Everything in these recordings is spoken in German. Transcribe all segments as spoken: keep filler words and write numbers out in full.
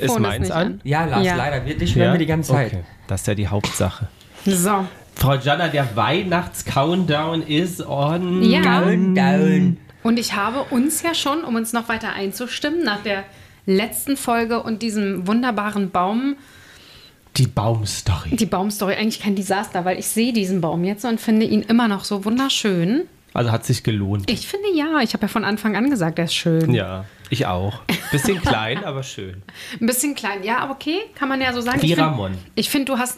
Ist meins nicht an? an. Ja, Lars, Ja. leider. Wir, dich hören Ja? wir die ganze Zeit. Okay. Das ist ja die Hauptsache. So. Frau Jana, der Weihnachts-Countdown ist on. Ja. Down, down. Und ich habe uns ja schon, um uns noch weiter einzustimmen, nach der letzten Folge und diesem wunderbaren Baum, Die Baumstory. die Baumstory, eigentlich kein Desaster, weil ich sehe diesen Baum jetzt und finde ihn immer noch so wunderschön. Also hat sich gelohnt. Ich finde ja, ich habe ja von Anfang an gesagt, er ist schön. Ja, ich auch. Bisschen klein, aber schön. Ein bisschen klein, ja, aber okay, kann man ja so sagen. Wie ich find- Ramon. Ich finde, du hast.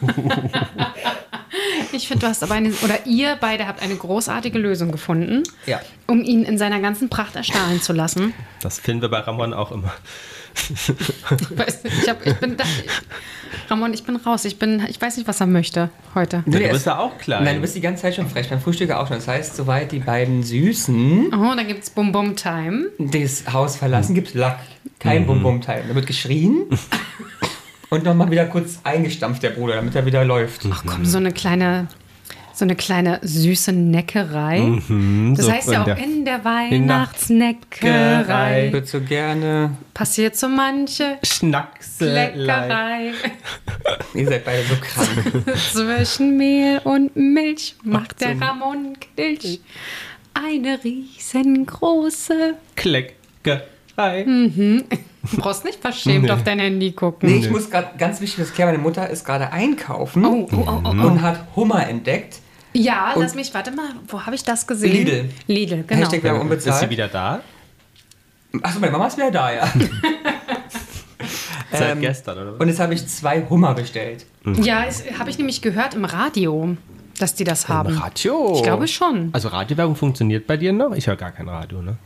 Ich finde, du hast aber eine. Oder ihr beide habt eine großartige Lösung gefunden, Ja. um ihn in seiner ganzen Pracht erstrahlen zu lassen. Das finden wir bei Ramon auch immer. Weißt du, ich, hab, ich bin da. Ramon, ich bin raus. Ich, bin, ich weiß nicht, was er möchte heute. Ja, du er bist ist- ja auch klein. Nein, du bist die ganze Zeit schon frech. Beim Frühstück auch schon. Das heißt, soweit die beiden Süßen Oh, dann gibt es Bum Bum Time. das Haus verlassen, gibt es Lack. Kein Bum-Bum-Teil. Da wird geschrien und nochmal wieder kurz eingestampft, der Bruder, damit er wieder läuft. Ach komm, so eine kleine. So eine kleine süße Neckerei. das Mhm, so heißt ja in auch der- in der Weihnachtsneckerei. Weihnachtsneckerei. Ich würde so gerne... Passiert so manche Schnackselein. Leckerei. Ihr seid beide so krank. Zwischen Mehl und Milch macht Ach, der so. Ramon Knilch eine riesengroße. Kleckerei. Du brauchst nicht verschämt Nee. auf dein Handy gucken. Nee, ich muss gerade ganz wichtig das klären. Meine Mutter ist gerade einkaufen Oh, oh, oh, oh, oh. und hat Hummer entdeckt. Ja, Und- lass mich, warte mal, wo habe ich das gesehen? Lidl. Lidl, genau. Hashtag Werbung unbezahlt. Ist sie wieder da? Achso, meine Mama ist wieder da, ja. Seit Ähm, gestern, oder was? Und jetzt habe ich zwei Hummer bestellt. Ja, habe ich nämlich gehört im Radio, dass die das haben. Radio? Ich glaube schon. Also Radiowerbung funktioniert bei dir noch? Ich höre gar kein Radio, ne?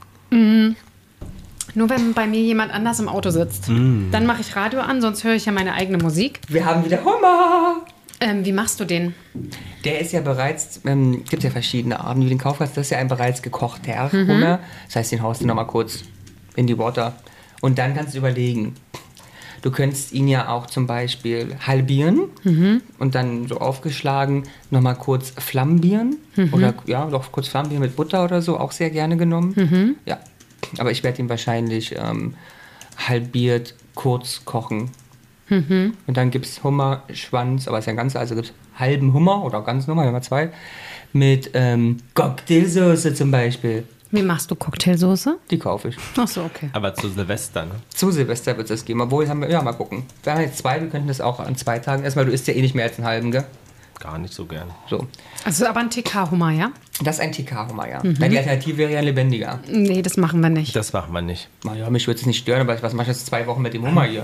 Nur wenn bei mir jemand anders im Auto sitzt. Dann mache ich Radio an, sonst höre ich ja meine eigene Musik. Wir haben wieder Hummer. Ähm, wie machst du den? Der ist ja bereits, ähm, gibt ja verschiedene Arten, wie du den kaufen kannst. Das ist ja ein bereits gekochter Hummer. Das heißt, den haust du nochmal kurz in die Water. Und dann kannst du überlegen. Du könntest ihn ja auch zum Beispiel halbieren und dann so aufgeschlagen nochmal kurz flambieren. Oder ja, doch kurz flambieren mit Butter oder so, auch sehr gerne genommen. Ja, aber ich werde ihn wahrscheinlich ähm, halbiert kurz kochen. Und dann gibt es Hummerschwanz, aber ist ja ein ganzer, also gibt es halben Hummer oder ganz normal, wir haben zwei, mit ähm, Cocktailsoße zum Beispiel. Wie machst du Cocktailsoße? Die kaufe ich. Ach so, okay. Aber zu Silvester, ne? Zu Silvester wird es das geben, obwohl, haben wir, ja, mal gucken. Wir haben jetzt zwei, wir könnten das auch an zwei Tagen essen, weil du isst ja eh nicht mehr als einen halben, gell? Gar nicht so gern. So. Also aber ein T K-Hummer, ja? Das ist ein T K-Hummer, ja. Na, die Alternative wäre ja ein lebendiger. Nee, das machen wir nicht. Das macht man nicht. Naja, mich würde es nicht stören, aber was machst du jetzt zwei Wochen mit dem Hummer hier?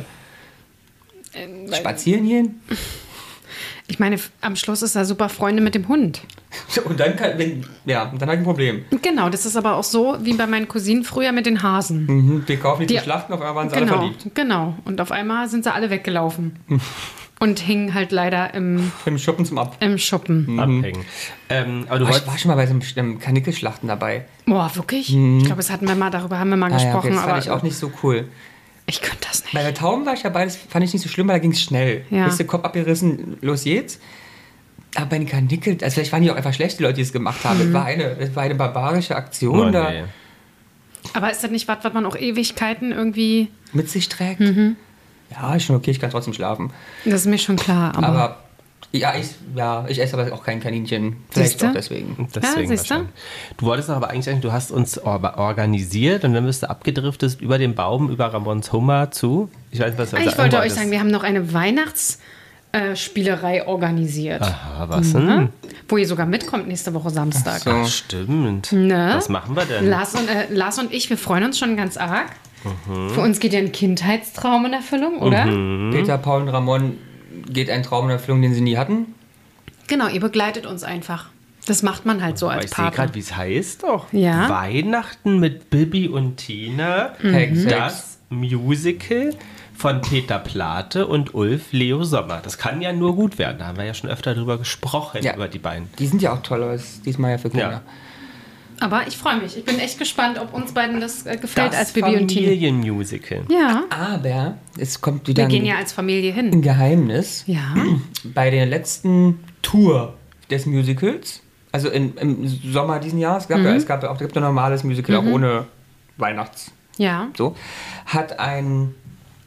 Ähm, Spazieren gehen? Ich meine, f- am Schluss ist er super Freunde mit dem Hund. Und dann kann, wenn, ja, dann habe ich ein Problem. Genau, das ist aber auch so wie bei meinen Cousinen früher mit den Hasen. Mhm, wir kaufen die Die- zum Schlachten, auf einmal waren sie alle Genau, verliebt. genau. Und auf einmal sind sie alle weggelaufen. Und hingen halt leider im, Im Schuppen zum Ab. im Schuppen. Abhängen. Ähm, aber du Oh, ich wolltest... war schon mal bei so einem, einem Kanickelschlachten dabei. Boah, wirklich? Ich glaube, das hatten wir mal, darüber haben wir mal Ah, ja, okay, gesprochen, das fand aber ich auch nicht so cool. ich könnte das Bei nicht. der Tauben war ich dabei, das fand ich nicht so schlimm, weil da ging es schnell. Ja. Bist du Kopf abgerissen, los geht's. Aber bei den Kanickel, also vielleicht waren die auch einfach schlecht, die Leute, die es gemacht haben. Es war eine, es war eine barbarische Aktion Oh, da nee. Aber ist das nicht was, was man auch Ewigkeiten irgendwie... mit sich trägt. Mhm. Ja, ist schon okay, ich kann trotzdem schlafen. Das ist mir schon klar, aber... Aber ja, ich, ja, ich esse aber auch kein Kaninchen. Vielleicht Siehste? auch deswegen. Deswegen siehste? wahrscheinlich. Du wolltest doch aber eigentlich sagen, du hast uns or organisiert und dann bist du abgedriftet über den Baum, über Ramons Hummer zu. Ich weiß nicht, was du ich sagen wollte euch wolltest. sagen, wir haben noch eine Weihnachtsspielerei organisiert. Aha, was Mhm. denn? Wo ihr sogar mitkommt nächste Woche Samstag. So. Ach, stimmt. Ne? Was machen wir denn? Lars und, äh, Lars und ich, wir freuen uns schon ganz arg. Mhm. Für uns geht ja ein Kindheitstraum in Erfüllung, oder? Peter, Paul und Ramon geht ein Traum in Erfüllung, den sie nie hatten. Genau, ihr begleitet uns einfach. Das macht man halt so Aber als ich sehe Partner. gerade, wie es heißt doch. Ja. Weihnachten mit Bibi und Tina. Hex, Hex. Das Musical von Peter Plate und Ulf Leo Sommer. Das kann ja nur gut werden. Da haben wir ja schon öfter drüber gesprochen, Ja. über die beiden. Die sind ja auch toll, aber es ist diesmal ja für Kinder. Ja. Aber ich freue mich. Ich bin echt gespannt, ob uns beiden das äh, gefällt Das als Bibi und Tina. Familienmusical. Ja, Aber es kommt wieder wir ein, gehen ja als Familie hin. ein Geheimnis. Ja. Bei der letzten Tour des Musicals, also in, im Sommer diesen Jahres, es gab, ja, es gab ja auch es gibt ein normales Musical, auch ohne Weihnachts. Ja. So, hat ein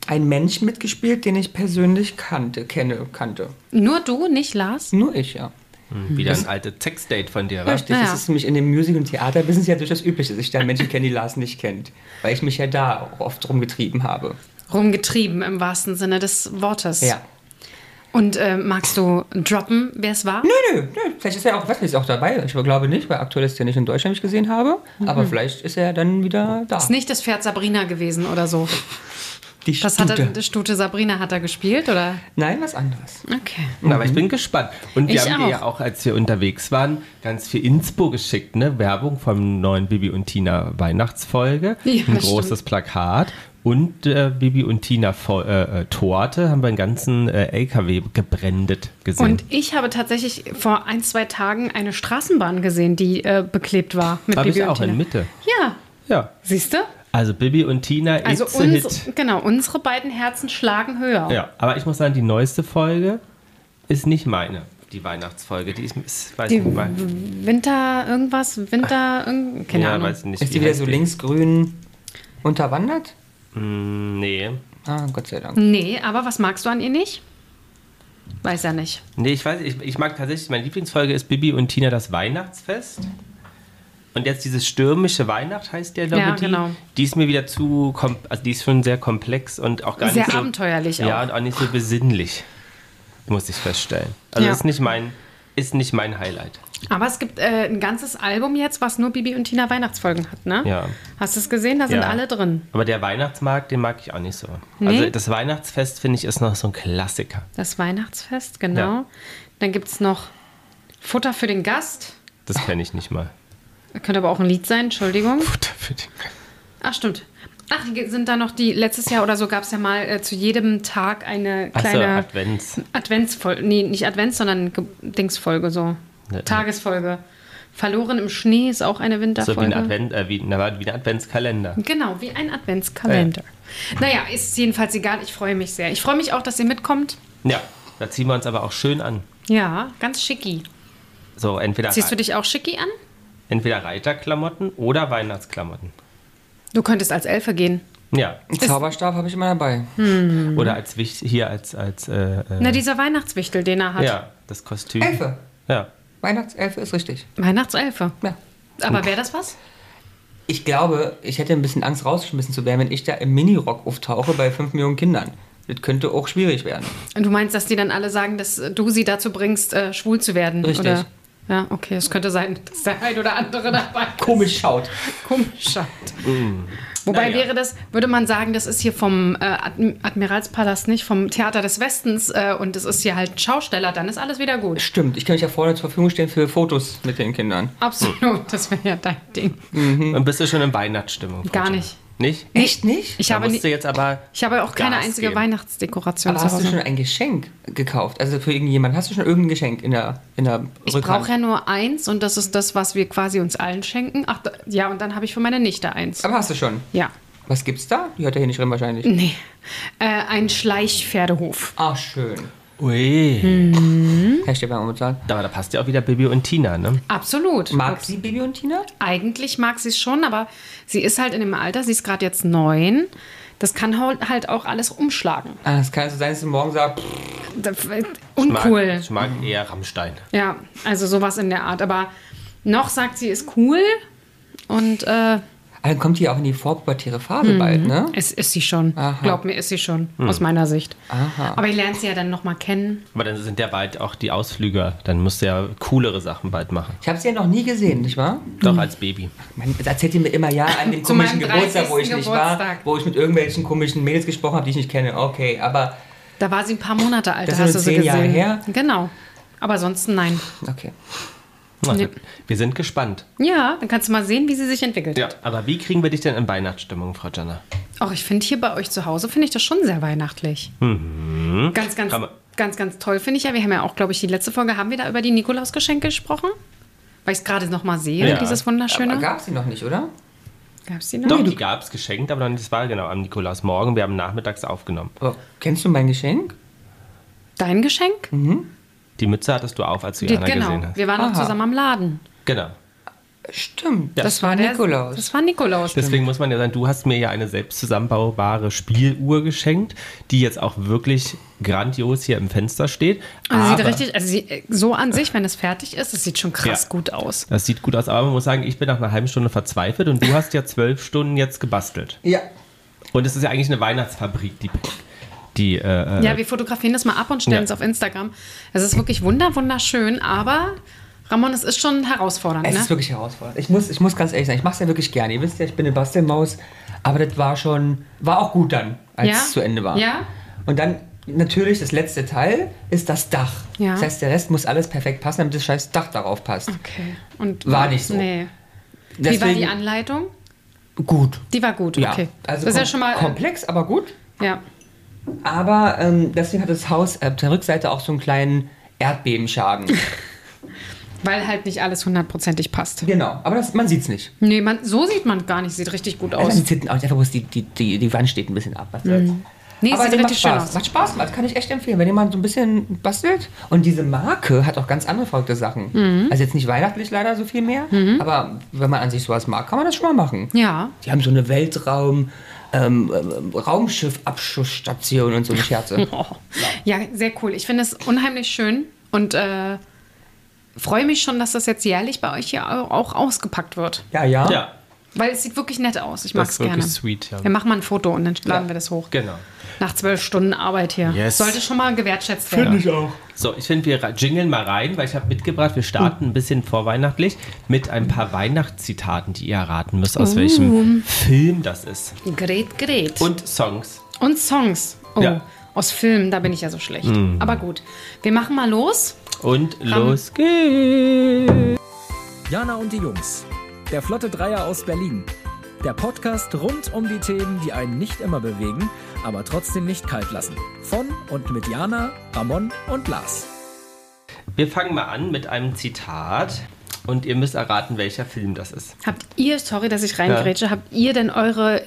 ein Mensch mitgespielt, den ich persönlich kannte, kenne, kannte. Nur du, nicht Lars? Nur ich, ja. Hm, wieder ein altes Sexdate von dir, wa? Richtig, Ja. das ist nämlich in dem Musical- und Theaterbusiness ja durchaus üblich, dass ich da Menschen kenne, die Lars nicht kennt. Weil ich mich ja da auch oft rumgetrieben habe. Rumgetrieben im wahrsten Sinne des Wortes. Ja. Und äh, magst du droppen, wer es war? Nö, nö, nö. Vielleicht ist er auch, was ist auch dabei. Ich glaube nicht, weil aktuell ist er nicht in Deutschland, wie ich gesehen habe. Aber vielleicht ist er dann wieder da. Ist nicht das Pferd Sabrina gewesen oder so. Die Was hat er, Stute. die Stute Sabrina hat er gespielt, oder? Nein, was anderes. Okay. Aber ich bin gespannt. Und wir Ich haben dir auch. ja auch, als wir unterwegs waren, ganz viel Inspo geschickt, ne? Werbung vom neuen Bibi und Tina Weihnachtsfolge. Ja, ein das großes Plakat. Und äh, Bibi und Tina Fo- äh, äh, Torte haben wir einen ganzen äh, L K W gebrandet gesehen. Und ich habe tatsächlich vor ein, zwei Tagen eine Straßenbahn gesehen, die äh, beklebt war mit Habe Bibi ich und auch Tina. in Mitte. Ja, Ja. siehst du? Also Bibi und Tina, Also it's a hit. uns, genau, unsere beiden Herzen schlagen höher. Ja, aber ich muss sagen, die neueste Folge ist nicht meine. Die Weihnachtsfolge, die ist, ist weiß Die nicht mal. Winter irgendwas, Winter, irgend, keine ja, Ahnung. weiß ich nicht. Ist wie die wieder heißt so linksgrün unterwandert? Mm, nee. Ah, Gott sei Dank. Nee, aber was magst du an ihr nicht? Weiß er nicht. Nee, ich weiß, ich, ich mag tatsächlich, meine Lieblingsfolge ist Bibi und Tina das Weihnachtsfest. Und jetzt diese stürmische Weihnacht heißt der, glaube Ja, ich, die, genau. die ist mir wieder zu, kom- also die ist schon sehr komplex und auch gar Sehr nicht so, abenteuerlich Ja, auch. und auch nicht so besinnlich, muss ich feststellen. Also Ja. ist nicht mein, ist nicht mein Highlight. Aber es gibt äh, ein ganzes Album jetzt, was nur Bibi und Tina Weihnachtsfolgen hat, ne? Ja. Hast du es gesehen? Da sind Ja. alle drin. Aber der Weihnachtsmarkt, den mag ich auch nicht so. Nee? Also das Weihnachtsfest, finde ich, ist noch so ein Klassiker. Das Weihnachtsfest, genau. Ja. Dann gibt es noch Futter für den Gast. Das kenne ich nicht mal. Könnte aber auch ein Lied sein, Entschuldigung. Futter für den- Ach, stimmt. Ach, sind da noch die, letztes Jahr oder so gab es ja mal äh, zu jedem Tag eine Ach so, kleine Advents. Adventsfolge. Nee, nicht Advents, sondern Ge- Dingsfolge, so. Ne, Tagesfolge. Verloren im Schnee ist auch eine So wie Winterfolge. ein, Advent, äh, wie, na, wie ein Adventskalender. Genau, wie ein Adventskalender. Naja, ist jedenfalls egal. Ich freue mich sehr. Ich freue mich auch, dass ihr mitkommt. Ja, da ziehen wir uns aber auch schön an. Ja, ganz schicki. So, entweder, Ziehst du dich auch schicki an? entweder Reiterklamotten oder Weihnachtsklamotten. Du könntest als Elfe gehen. Ja. Einen Zauberstab habe ich immer dabei. Oder als Wicht, hier als, als äh, äh, Na, dieser Weihnachtswichtel, den er hat. ja, das Kostüm. Elfe. Ja. Weihnachtselfe ist richtig. Weihnachtselfe. Ja. Aber wäre das was? Ich glaube, ich hätte ein bisschen Angst, rausgeschmissen zu werden, wenn ich da im Minirock auftauche bei fünf Millionen Kindern. Das könnte auch schwierig werden. Und du meinst, dass die dann alle sagen, dass du sie dazu bringst, äh, schwul zu werden? Richtig. Oder? Ja, okay. Es könnte sein, dass der ein oder andere dabei ist. Komisch schaut. Komisch schaut. Wobei Naja. wäre das, würde man sagen, das ist hier vom äh, Adm- Admiralspalast, nicht vom Theater des Westens äh, und es ist hier halt ein Schausteller, dann ist alles wieder gut. Stimmt, ich kann mich ja vorne zur Verfügung stellen für Fotos mit den Kindern. Absolut, das wäre ja dein Ding. Und bist du schon in Weihnachtsstimmung? Frau Gar Jenner? nicht. Nicht? Echt nicht? Ich Da habe, musst du nie, jetzt aber ich habe auch keine Gas einzige geben. Weihnachtsdekoration Aber zu hast du Hause. schon ein Geschenk gekauft? Also für irgendjemanden? Hast du schon irgendein Geschenk in der, in der Ich Rückhand? brauche ja nur eins und das ist das, was wir quasi uns allen schenken. Ach, da, ja, und dann habe ich für meine Nichte eins. Aber hast du schon? Ja. Was gibt's da? Die hört ja hier nicht drin wahrscheinlich. Nee. Äh, ein Schleichpferdehof. Ah, schön. Ui. Herr Stefan bezahlt. Aber da passt ja auch wieder Bibi und Tina, ne? Absolut. Mag sie Bibi und Tina? Eigentlich mag sie es schon, aber sie ist halt in dem Alter, sie ist gerade jetzt neun. Das kann hau- halt auch alles umschlagen. Ah, es kann so sein, dass sie morgen sagt, pff, Das- äh, Ich Uncool. mag, ich mag eher Rammstein. Ja, also sowas in der Art. Aber noch sagt sie, ist cool. Und äh, ah, dann kommt die auch in die vorpubertäre Phase bald, ne? es ist sie schon. Aha. Glaub mir, ist sie schon, aus meiner Sicht. Aha. Aber ich lerne sie ja dann nochmal kennen. Aber dann sind ja bald auch die Ausflüge. Dann musst du ja coolere Sachen bald machen. Ich habe sie ja noch nie gesehen, nicht wahr? Doch als Baby. Man, das erzählt ihr mir immer, ja, an dem Zu komischen meinem Geburtstag, wo ich dreißigsten nicht war, Geburtstag. wo ich mit irgendwelchen komischen Mädels gesprochen habe, die ich nicht kenne. Okay, aber Da war sie ein paar Monate alt, Das da sind hast du nur sie zehn Jahre gesehen. her? Genau. Aber sonst nein. okay. Na, Nee. Wir sind gespannt. Ja, dann kannst du mal sehen, wie sie sich entwickelt. Ja. Aber wie kriegen wir dich denn in Weihnachtsstimmung, Frau Janna? Auch ich finde hier bei euch zu Hause, finde ich das schon sehr weihnachtlich. Ganz, ganz, Aber- ganz, ganz toll finde ich ja. Wir haben ja auch, glaube ich, die letzte Folge, haben wir da über die Nikolausgeschenke gesprochen? Weil ich es gerade noch mal sehe, Ja. dieses Aber wunderschöne. gab sie noch nicht, oder? Gab es die noch? Doch, die gab es geschenkt, aber noch nicht. Das war genau am Nikolausmorgen. Wir haben nachmittags aufgenommen. Aber kennst du mein Geschenk? Dein Geschenk? Die Mütze hattest du auf, als du Die, Jana genau. gesehen hast. Wir waren auch Aha. zusammen am Laden. Genau. Stimmt, Ja. das war der- Nikolaus. Das war Nikolaus. Deswegen muss man ja sagen, du hast mir ja eine selbst zusammenbaubare Spieluhr geschenkt, die jetzt auch wirklich grandios hier im Fenster steht. Also sieht Aber- richtig, also sie, so an sich, wenn es fertig ist, das sieht schon krass Ja. gut aus. Das sieht gut aus, aber man muss sagen, ich bin nach einer halben Stunde verzweifelt und du hast ja zwölf Stunden jetzt gebastelt. Ja. Und es ist ja eigentlich eine Weihnachtsfabrik, die, die äh, Ja, wir fotografieren das mal ab und stellen Ja. es auf Instagram. Es ist wirklich wunder, wunderschön, aber Ramon, es ist schon herausfordernd, Es ne? ist wirklich herausfordernd. Ich muss, ich muss ganz ehrlich sagen, ich mache es ja wirklich gerne. Ihr wisst ja, ich bin eine Bastelmaus, aber das war schon, war auch gut dann, als Ja? es zu Ende war. Ja? Und dann natürlich das letzte Teil ist das Dach. Ja. Das heißt, der Rest muss alles perfekt passen, damit das scheiß Dach darauf passt. Okay. Und War nicht so. Nee. Wie war Deswegen die Anleitung? gut. Die war gut, Ja. okay. Also das ist ja kom- schon mal. komplex, aber gut. Ja. Aber ähm, deswegen hat das Haus äh, auf der Rückseite auch so einen kleinen Erdbebenschaden. Weil halt nicht alles hundertprozentig passt. Genau, aber das, man sieht es nicht. Nee, man, so sieht man gar nicht. Sieht richtig gut Also aus. man sieht hinten auch einfach, bloß die, die, die, die Wand steht ein bisschen ab. Was soll's. Nee, aber sieht die macht richtig schön Spaß. aus. Macht Spaß, das kann ich echt empfehlen, wenn jemand so ein bisschen bastelt. Und diese Marke hat auch ganz andere verrückte Sachen. Mhm. Also jetzt nicht weihnachtlich leider so viel mehr, aber wenn man an sich sowas mag, kann man das schon mal machen. Ja. Die haben so eine Weltraum, ähm, ähm, Raumschiff-Abschussstation und so eine Scherze. Oh. Ja, sehr cool. Ich finde es unheimlich schön und äh, freue mich schon, dass das jetzt jährlich bei euch hier au- auch ausgepackt wird. Ja, ja. ja, Weil es sieht wirklich nett aus. Ich mag das es ist wirklich gerne. sweet. Ja. Wir machen mal ein Foto und dann laden Ja. wir das hoch. Genau. Nach zwölf Stunden Arbeit hier. Yes. Sollte schon mal gewertschätzt werden. ich auch. So, ich finde, wir ra- jingeln mal rein, weil ich habe mitgebracht, wir starten ein bisschen vorweihnachtlich mit ein paar Weihnachtszitaten, die ihr erraten müsst, aus welchem Film das ist. Gret, Gret. Und Songs. Und Songs. Oh, Ja. aus Filmen, da bin ich ja so schlecht. Aber gut. Wir machen mal los. Und los geht's. Jana und die Jungs. Der Flotte Dreier aus Berlin. Der Podcast rund um die Themen, die einen nicht immer bewegen, aber trotzdem nicht kalt lassen. Von und mit Jana, Ramon und Lars. Wir fangen mal an mit einem Zitat und ihr müsst erraten, welcher Film das ist. Habt ihr, sorry, dass ich reingrätsche, habt ihr denn eure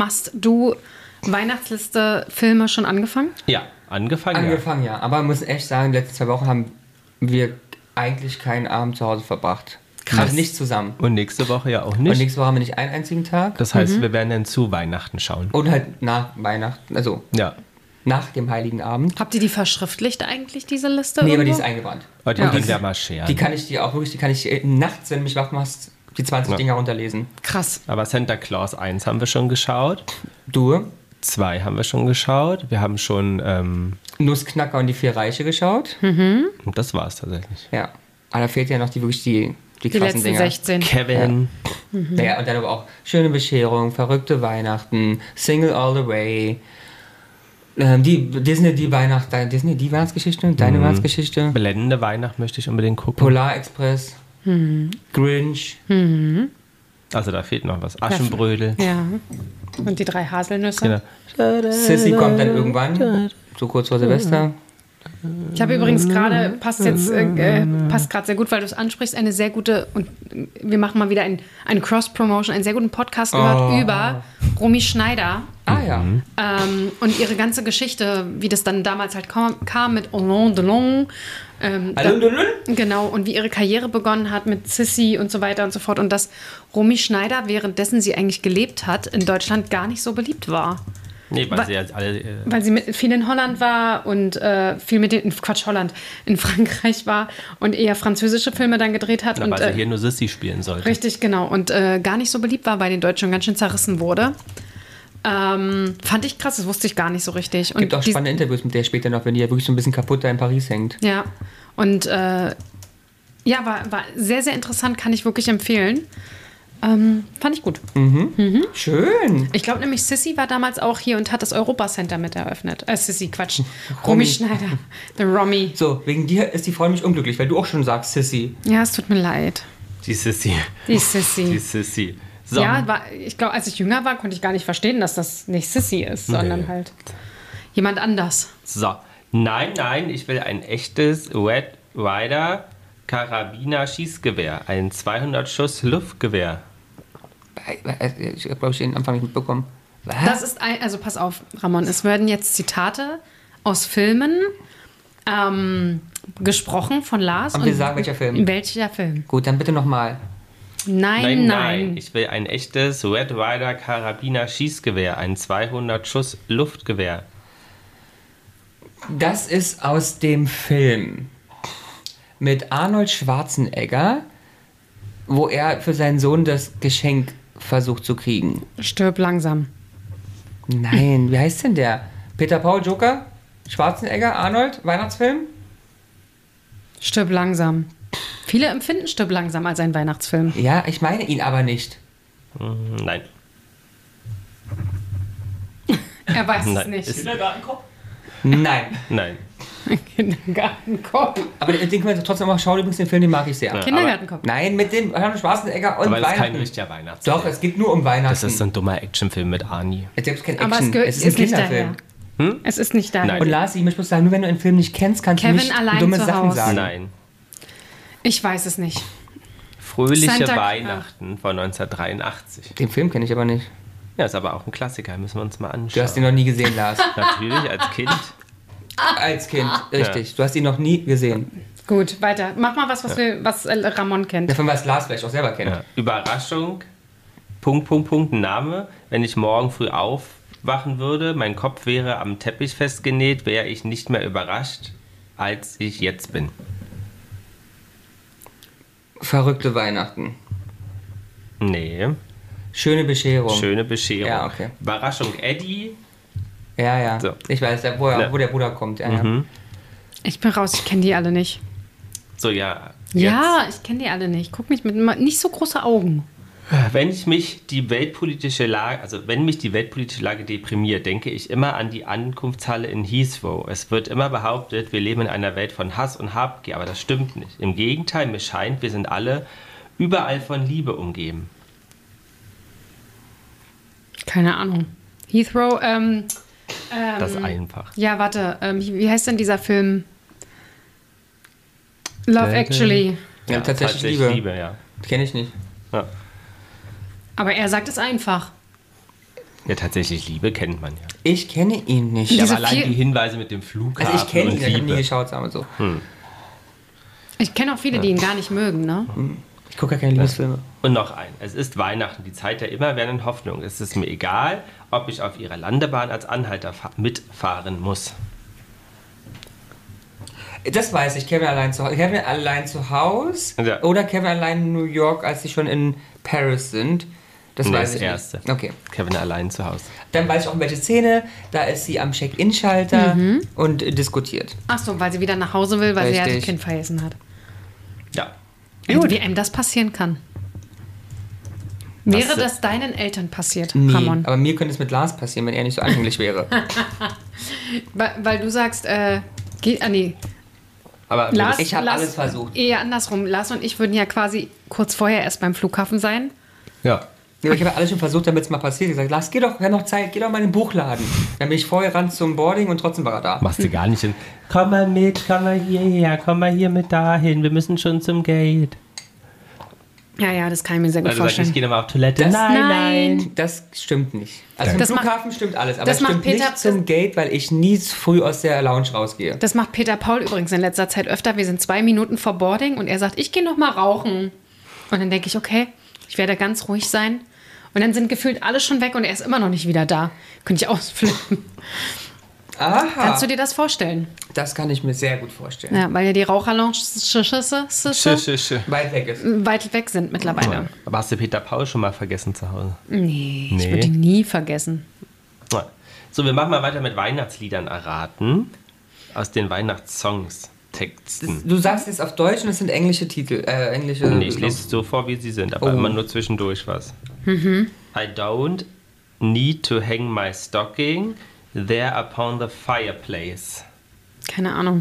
Must-Do-Weihnachtsliste Filme schon angefangen? Ja, angefangen. Angefangen, ja. Aber man muss echt sagen, die letzten zwei Wochen haben wir eigentlich keinen Abend zu Hause verbracht. Krass. Also nicht zusammen. Ja. Und nächste Woche ja auch Und nicht. nächste Woche haben wir nicht einen einzigen Tag. Das heißt, wir werden dann zu Weihnachten schauen. Und halt nach Weihnachten, also Ja. nach dem Heiligen Abend. Habt ihr die verschriftlicht eigentlich, diese Liste? Nee, aber die irgendwo? ist eingebrannt. Aber die Ja. können wir mal scheren. Die kann ich dir auch wirklich, die kann ich dir nachts, wenn du mich wach machst, die zwanzig Ja. Dinger runterlesen. Krass. Aber Santa Claus eins haben wir schon geschaut. Du, zwei haben wir schon geschaut. Wir haben schon, ähm, Nussknacker und die vier Reiche geschaut. Hm. und das war's tatsächlich. Ja. Aber da fehlt ja noch die wirklich die, die Die krassen letzten Dinger. sechzehn. Kevin. Ja, und dann aber auch Schöne Bescherung, Verrückte Weihnachten, Single All the Way. Ähm, die Disney, die Weihnacht, deine Disney, die Weihnachtsgeschichte, deine Weihnachtsgeschichte. Blendende Weihnacht möchte ich unbedingt gucken. Polar Express. Grinch. Also da fehlt noch was. Aschenbrödel. Ja. Und die drei Haselnüsse. Genau. Sissy kommt dann irgendwann, so kurz vor Silvester. Ich habe übrigens gerade, passt jetzt, äh, äh, passt gerade sehr gut, weil du es ansprichst, eine sehr gute, und wir machen mal wieder ein, eine Cross-Promotion, einen sehr guten Podcast gehört über Romy Schneider Ah ja. ähm, und ihre ganze Geschichte, wie das dann damals halt kam, kam mit Alain Delon. Ähm, Hallo, da- Lulun? Genau, und wie ihre Karriere begonnen hat mit Sissy und so weiter und so fort. Und dass Romy Schneider, währenddessen sie eigentlich gelebt hat, in Deutschland gar nicht so beliebt war. Nee, weil Wa- sie jetzt alle. Äh, Weil sie mit, viel in Holland war und äh, viel mit den, Quatsch, Holland, in Frankreich war und eher französische Filme dann gedreht hat. na, und, weil sie äh, hier nur Sissy spielen sollte. Richtig, genau. Und äh, gar nicht so beliebt war bei den Deutschen und ganz schön zerrissen wurde. Ähm, fand ich krass, das wusste ich gar nicht so richtig. Und Gibt auch die- spannende Interviews mit der später noch, wenn die ja wirklich so ein bisschen kaputt da in Paris hängt. Ja, und äh, ja, war, war sehr, sehr interessant, kann ich wirklich empfehlen. Ähm, fand ich gut. Schön. Ich glaube nämlich, Sissy war damals auch hier und hat das Europacenter mit eröffnet. Äh, Sissy, Quatsch. Romy. Romy Schneider. Der Romy. So, wegen dir ist die Frau nämlich unglücklich, weil du auch schon sagst, Sissy. Ja, es tut mir leid. Die Sissy. Die Sissy. Die Sissy. So. Ja, war, ich glaube, als ich jünger war, konnte ich gar nicht verstehen, dass das nicht Sissy ist, sondern Nee. halt jemand anders. So. Nein, nein, ich will ein echtes Red Rider Karabiner Schießgewehr. Ein zweihundert Schuss Luftgewehr. Ich habe, glaube ich, den Anfang nicht mitbekommen. Was? Das ist ein, also pass auf, Ramon, es werden jetzt Zitate aus Filmen ähm, gesprochen von Lars. Und wir sagen, welcher Film. Welcher Film? Gut, dann bitte nochmal. Nein, Nein, nein. nein. Ich will ein echtes Red Ryder Karabiner Schießgewehr. Ein zweihundert Schuss Luftgewehr. Das ist aus dem Film mit Arnold Schwarzenegger, wo er für seinen Sohn das Geschenk versucht zu kriegen. Stirb langsam. Nein, wie heißt denn der? Peter Paul, Joker? Schwarzenegger, Arnold, Weihnachtsfilm? Stirb langsam. Viele empfinden Stirb langsam als ein Weihnachtsfilm. Ja, ich meine ihn aber nicht. Hm, Nein. Er weiß es Nein. nicht. Ist- Kindergartenkopf? Nein. Nein. Kindergartenkopf. Aber den, den können wir trotzdem mal schauen, übrigens den Film, den mag ich sehr. Ja. Kindergartenkopf. Nein, mit dem Arnold Schwarzenegger und Aber das ist kein Weihnachten. richtiger Weihnachtsfilm. Doch, es geht nur um Weihnachten. Das ist so ein dummer Actionfilm mit Arnie. Es ist kein Aber Action, es, gehört, es ist ist ein nicht Kinderfilm. daher. Es ist nicht daher. Nein. Und Lars, ich möchte bloß sagen, nur wenn du einen Film nicht kennst, kannst Kevin du nicht allein dumme zu Sachen Hause. sagen. Nein. Ich weiß es nicht. Fröhliche Santa- Weihnachten von neunzehnhundertdreiundachtzig. Den Film kenne ich aber nicht. Ja, ist aber auch ein Klassiker. Müssen wir uns mal anschauen. Du hast ihn noch nie gesehen, Lars. Natürlich, als Kind. Als Kind, richtig. Du hast ihn noch nie gesehen. Gut, weiter. Mach mal was, was, wir, was äh, Ramon kennt. Davon was Lars vielleicht auch selber kennt. Ja. Überraschung, Punkt, Punkt, Punkt, Name. Wenn ich morgen früh aufwachen würde, mein Kopf wäre am Teppich festgenäht, wäre ich nicht mehr überrascht, als ich jetzt bin. Verrückte Weihnachten. Nee. Schöne Bescherung. Schöne Bescherung. Ja, okay. Überraschung, Eddie. Ja, ja. So. Ich weiß, wo, er, Ja. wo der Bruder kommt. Ja, ja. Mhm. Ich bin raus, ich kenne die alle nicht. So, ja. Ja, ich kenne die alle nicht. Guck mich mit ma- nicht so großen Augen. Wenn ich mich die weltpolitische Lage, also wenn mich die weltpolitische Lage deprimiert, denke ich immer an die Ankunftshalle in Heathrow. Es wird immer behauptet, wir leben in einer Welt von Hass und Habgier, aber das stimmt nicht. Im Gegenteil, mir scheint, wir sind alle überall von Liebe umgeben. Keine Ahnung. Heathrow, ähm, ähm Das ist einfach. ja, warte, ähm, wie wie heißt denn dieser Film? Love Actually. Ja, tatsächlich Liebe. Liebe, ja. Kenne ich nicht. ja. Aber er sagt es einfach. Ja, tatsächlich Liebe kennt man ja. Ich kenne ihn nicht. Ja, Diese aber allein vier- die Hinweise mit dem Flughafen Also ich kenne ihn, und ich habe nie Liebe. geschaut, sagen wir so. Ich kenne auch viele, die ihn gar nicht mögen, ne? Ich gucke ja keine Liebesfilme. Und noch ein. Es ist Weihnachten, die Zeit der immerwährenden Hoffnung. Es ist mir egal, ob ich auf ihrer Landebahn als Anhalter fa- mitfahren muss. Das weiß ich, Kevin allein zu Hause. Kevin allein zu Hause Ja. oder Kevin allein in New York, als sie schon in Paris sind. Das Nee, weiß das ich erste. nicht. Okay. Kevin allein zu Hause. Dann weiß ich auch, in welche Szene. Da ist sie am Check-In-Schalter Mhm. und äh, diskutiert. Ach so, weil sie wieder nach Hause will, weil sie ja das Richtig. Kind vergessen hat. Ja. Und wie einem das passieren kann. Wäre Was- das deinen Eltern passiert, Nee, Ramon? aber mir könnte es mit Lars passieren, wenn er nicht so anhänglich wäre. Weil, weil du sagst, äh, geh, ah, nee, Aber Lars, Ich habe Lars- alles versucht. Eher andersrum. Lars und ich würden ja quasi kurz vorher erst beim Flughafen sein. ja. Ja, aber ich habe alles schon versucht, damit es mal passiert. Ich habe gesagt, Lars, geh doch, wir haben noch Zeit, geh doch mal in den Buchladen. Dann bin ich vorher ran zum Boarding und trotzdem war er da. Machst du gar nicht hin. Komm mal mit, komm mal hierher, komm mal hier mit dahin. Wir müssen schon zum Gate. Ja, ja, das kann ich mir sehr gut Also sag ich, vorstellen. ich gehe nochmal auf Toilette. Das- nein, Nein. nein. Das stimmt nicht. Also im Das macht- Flughafen stimmt alles, aber das es macht stimmt Peter- nicht zum Gate, weil ich nie zu früh aus der Lounge rausgehe. Das macht Peter Paul übrigens in letzter Zeit öfter. Wir sind zwei Minuten vor Boarding und er sagt, ich gehe noch mal rauchen. Und dann denke ich, okay, ich werde ganz ruhig sein. Und dann sind gefühlt alle schon weg und er ist immer noch nicht wieder da. Könnte ich ausflippen. Aha, Kannst du dir das vorstellen? das kann ich mir sehr gut vorstellen. Ja, weil ja die Raucherlounge Schö, schö, schö. Weit weg ist. weit weg sind mittlerweile. Aber hast du Peter Paul schon mal vergessen zu Hause? Nee, ich Nee. würde ihn nie vergessen. Ja. So, wir machen mal weiter mit Weihnachtsliedern erraten. Aus den Weihnachtssongs, Texten. Du sagst jetzt auf Deutsch und es sind englische Titel. Äh, englische. Nee, ich lese es so vor, wie sie sind, aber Oh. immer nur zwischendurch was. Mhm. I don't need to hang my stocking there upon the fireplace. Keine Ahnung.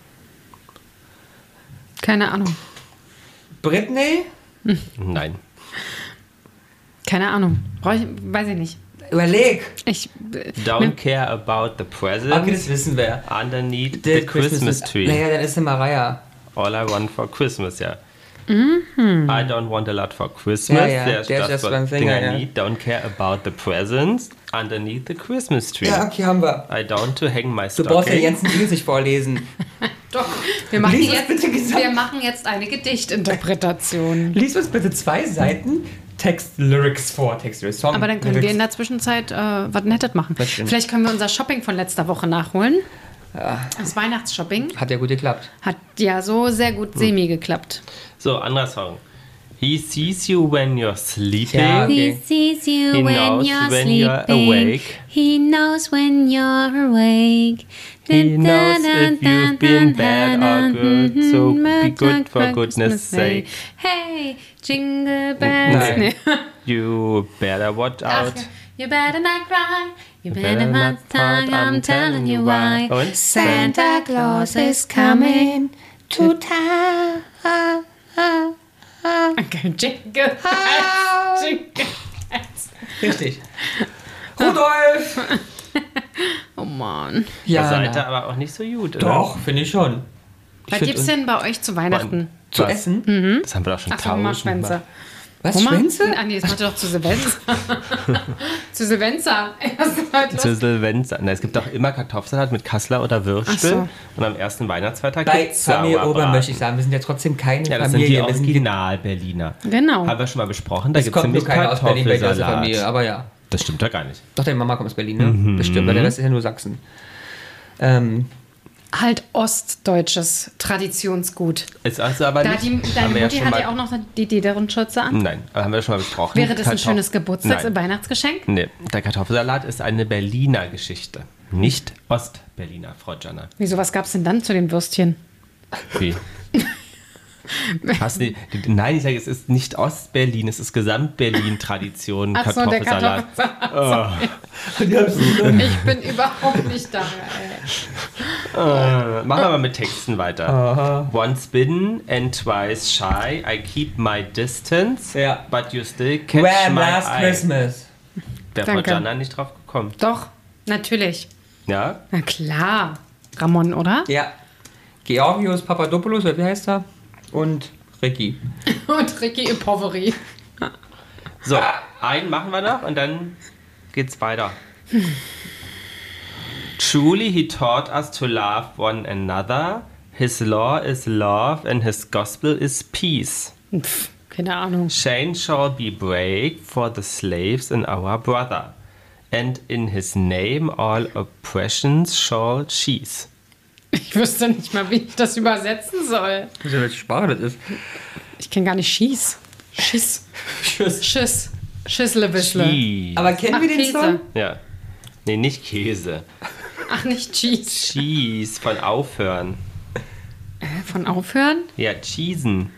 Keine Ahnung. Britney? Nein. Keine Ahnung. Brauch ich, weiß ich nicht. Überleg. Ich, Don't care about the presents Okay, das wissen wir. underneath the, Christmas, tree. Naja, dann ist es Mariah. All I want for Christmas, ja. I don't want a lot for Christmas. Ja, ja, There's there's just just one one thing thing, I ja. need. Don't care about the presents underneath the Christmas tree. Ja, okay, haben wir. I don't to hang my Du brauchst ja stocking. Jensen Dings nicht vorlesen. Doch, wir machen, Lies uns jetzt, bitte gesamt- wir machen jetzt eine Gedichtinterpretation. Lies uns bitte zwei Seiten Text-Lyrics vor, Text-Lyrics-Song. Aber dann können wir in der Zwischenzeit äh, was Nettes machen. Das stimmt. Vielleicht können wir unser Shopping von letzter Woche nachholen. Das Weihnachtsshopping Hat ja gut geklappt. hat ja so sehr gut semi geklappt. So, anderer Song. He sees you when you're sleeping. Ja. He Okay. sees you He when knows you're when you're sleeping. awake. He knows when you're awake. He knows if you've been bad or good, so be good for goodness sake. Hey, Jingle Bells. Nein. Nee. You better watch Ach, out. you better not cry. You better Better not not talk, talk, I'm telling you why. Und Santa Claus is coming to town. Okay, Jingle Bells. Jingle Bells. Richtig. Rudolf! Oh Mann. Ja, das seid na. ihr aber auch nicht so gut, oder? Doch, finde ich schon. Ich Was find gibt's uns- denn bei euch zu Weihnachten? Zu Was? essen? Das haben wir doch schon Ach so, Hummerschwänze. tausendmal. Was, Hummer? Schwänze? Ah nee, das macht ihr doch zu Silvester. zu Silvester. Erst heute Zu los. Silvester. Na, es gibt doch immer Kartoffelsalat mit Kassler oder Würstel. Ach so. Und am ersten Weihnachtsfeiertag Bei gibt's Familie Obern Sauerbraten. möchte ich sagen, wir sind ja trotzdem keine Ja, das sind die Familie. Wir sind Original-Berliner. Genau. Haben wir schon mal besprochen. Da es gibt es kommt nur nämlich keiner aus Berlin bei dir aus der Familie, Kartoffelsalat. aber ja. Das stimmt ja gar nicht. Doch, deine Mama kommt aus Berlin, ne? Das stimmt, weil der Rest ist ja nur Sachsen. Ähm, Halt ostdeutsches Traditionsgut. Ist also aber Da nicht. die, deine haben wir Mutti schon hat mal, ja auch noch die Dederenschürze an. Nein, aber haben wir schon mal besprochen. Wäre das ein Kartoff- schönes Geburtstags- und Nein. Weihnachtsgeschenk? Nee, der Kartoffelsalat ist eine Berliner Geschichte. Nicht Ostberliner, Frau Janner. Wieso, was gab's denn dann zu den Würstchen? Wie? Hast du, nein, ich sage, es ist nicht Ostberlin, es ist Gesamt-Berlin-Tradition, Ach so, der Kartoffelsalat. Kartoffelsalat. Ich bin überhaupt nicht da. Ey. Äh, machen wir mal mit Texten weiter. Once bidden and twice shy, I keep my distance, Ja. but you still catch Wham! my Last eye. Christmas. Wäre Frau Danke. Janner nicht drauf gekommen. Doch, natürlich. Ja? Na klar. Ramon, oder? Ja. Georgios Papadopoulos, oder wie heißt er? Und Ricky. Und Ricky Ipoveri. So, einen machen wir noch und dann geht's weiter. Truly he taught us to love one another. His law is love and his gospel is peace. Pff, keine Ahnung. Chain shall be break for the slaves in our brother. And in his name all oppressions shall cease. Ich wüsste nicht mal, wie ich das übersetzen soll. Ich weiß ja, welche Sprache das ist. Ich kenne gar nicht Schieß. Schiss. Tschüss. Schiss. Schisslewischle. Cheese. Aber kennen Ach, wir den Käse. Song? Ja. Nee, nicht Käse. Ach, nicht Cheese. Cheese von aufhören. Äh, von aufhören? Ja, cheesen.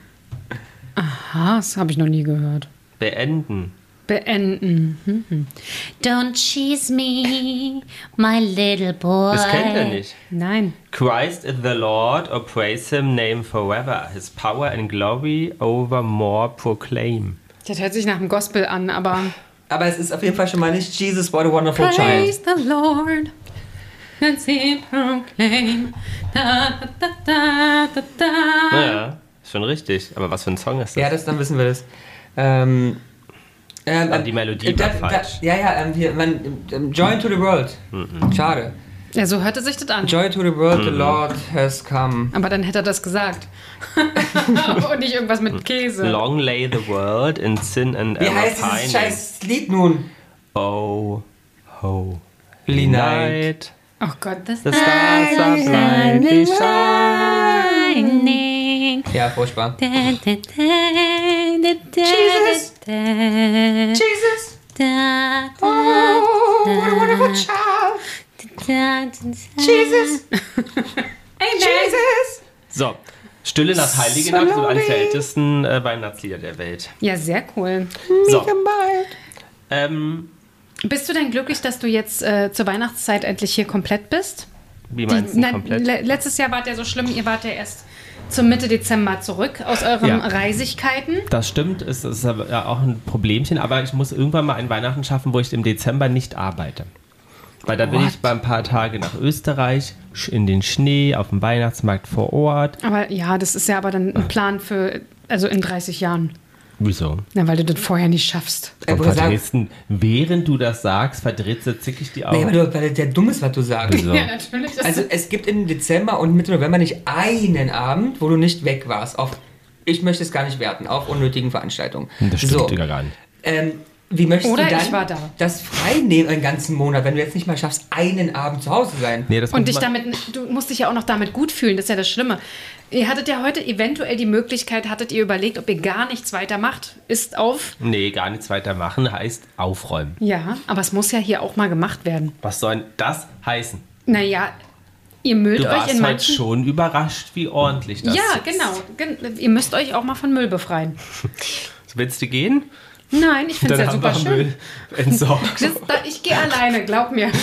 Ah, das habe ich noch nie gehört. Beenden. Beenden. Mhm. Don't cheese me, my little boy. Das kennt er nicht. Nein. Christ is the Lord, or praise him name forever. His power and glory over more proclaim. Das hört sich nach dem Gospel an, aber... Aber es ist auf jeden Fall schon mal nicht Jesus, what a wonderful Praise child. the Lord and see proclaim. Da, da, da, da, da, da. Naja, ist schon richtig. Aber was für ein Song ist das? Ja, das, dann wissen wir das. Ähm, ähm, Ah, die Melodie äh, war da, falsch. Da, ja, ja, ähm, hier, man, ähm, Joy to the World. Schade. Ja, so hörte sich das an. Joy to the world, the Lord has come. Aber dann hätte er das gesagt. Und nicht irgendwas mit Käse. Long lay the world in sin and Wie ever heißt dieses pining. scheiß Lied nun? Oh, ho, Holy night. Oh Gott, das The stars are blindly shining. Shining. Ja, furchtbar. Da, da, da, da, da, Jesus. da, da, Jesus! da, da, Oh, what a wonderful child! da, da. Jesus! Amen. Jesus! So, Stille nach Heilige Nacht sind eines der ältesten äh, Weihnachtslieder der Welt. Ja, sehr cool. So, ähm, Bist du denn glücklich, dass du jetzt äh, zur Weihnachtszeit endlich hier komplett bist? wie meinst du Na, komplett? le letztes Jahr war es ja so schlimm, ihr wart ja erst zur Mitte Dezember zurück aus euren Ja. Reisigkeiten. Das stimmt, es ist aber ja auch ein Problemchen, aber ich muss irgendwann mal ein Weihnachten schaffen, wo ich im Dezember nicht arbeite. Weil da bin What? ich mal ein paar Tage nach Österreich, sch- in den Schnee, auf dem Weihnachtsmarkt vor Ort. Aber ja, das ist ja aber dann ein Plan für, also in dreißig Jahren. Wieso? Na, weil du das vorher nicht schaffst. Äh, Und wo er sagt, verdrehst, du- während du das sagst, verdrehst du zickig die Augen. nee, weil, du, weil der dumm ist, was du sagst. Wieso? Ja, natürlich. Das Also es gibt im Dezember und Mitte November nicht einen Abend, wo du nicht weg warst. Auf, ich möchte es gar nicht werten, auf unnötigen Veranstaltungen. Das stimmt so, ja gar nicht. ähm, wie möchtest Oder du dann ich war da. das frei nehmen einen ganzen Monat, wenn du jetzt nicht mal schaffst, einen Abend zu Hause zu sein? Nee, das Und muss dich man- damit, du musst dich ja auch noch damit gut fühlen, das ist ja das Schlimme. Ihr hattet ja heute eventuell die Möglichkeit, hattet ihr überlegt, ob ihr gar nichts weiter macht. Ist auf. Nee, gar nichts weiter machen heißt aufräumen. Ja, aber es muss ja hier auch mal gemacht werden. Was soll denn das heißen? Naja, ihr müllt Du euch warst in heute manchen... schon überrascht, wie ordentlich das Ja, ist. genau. Gen- Ihr müsst euch auch mal von Müll befreien. Willst du gehen? Nein, ich finde es Dann ja haben super wir schön. Müll entsorgt. Das, da, ich gehe alleine, glaub mir.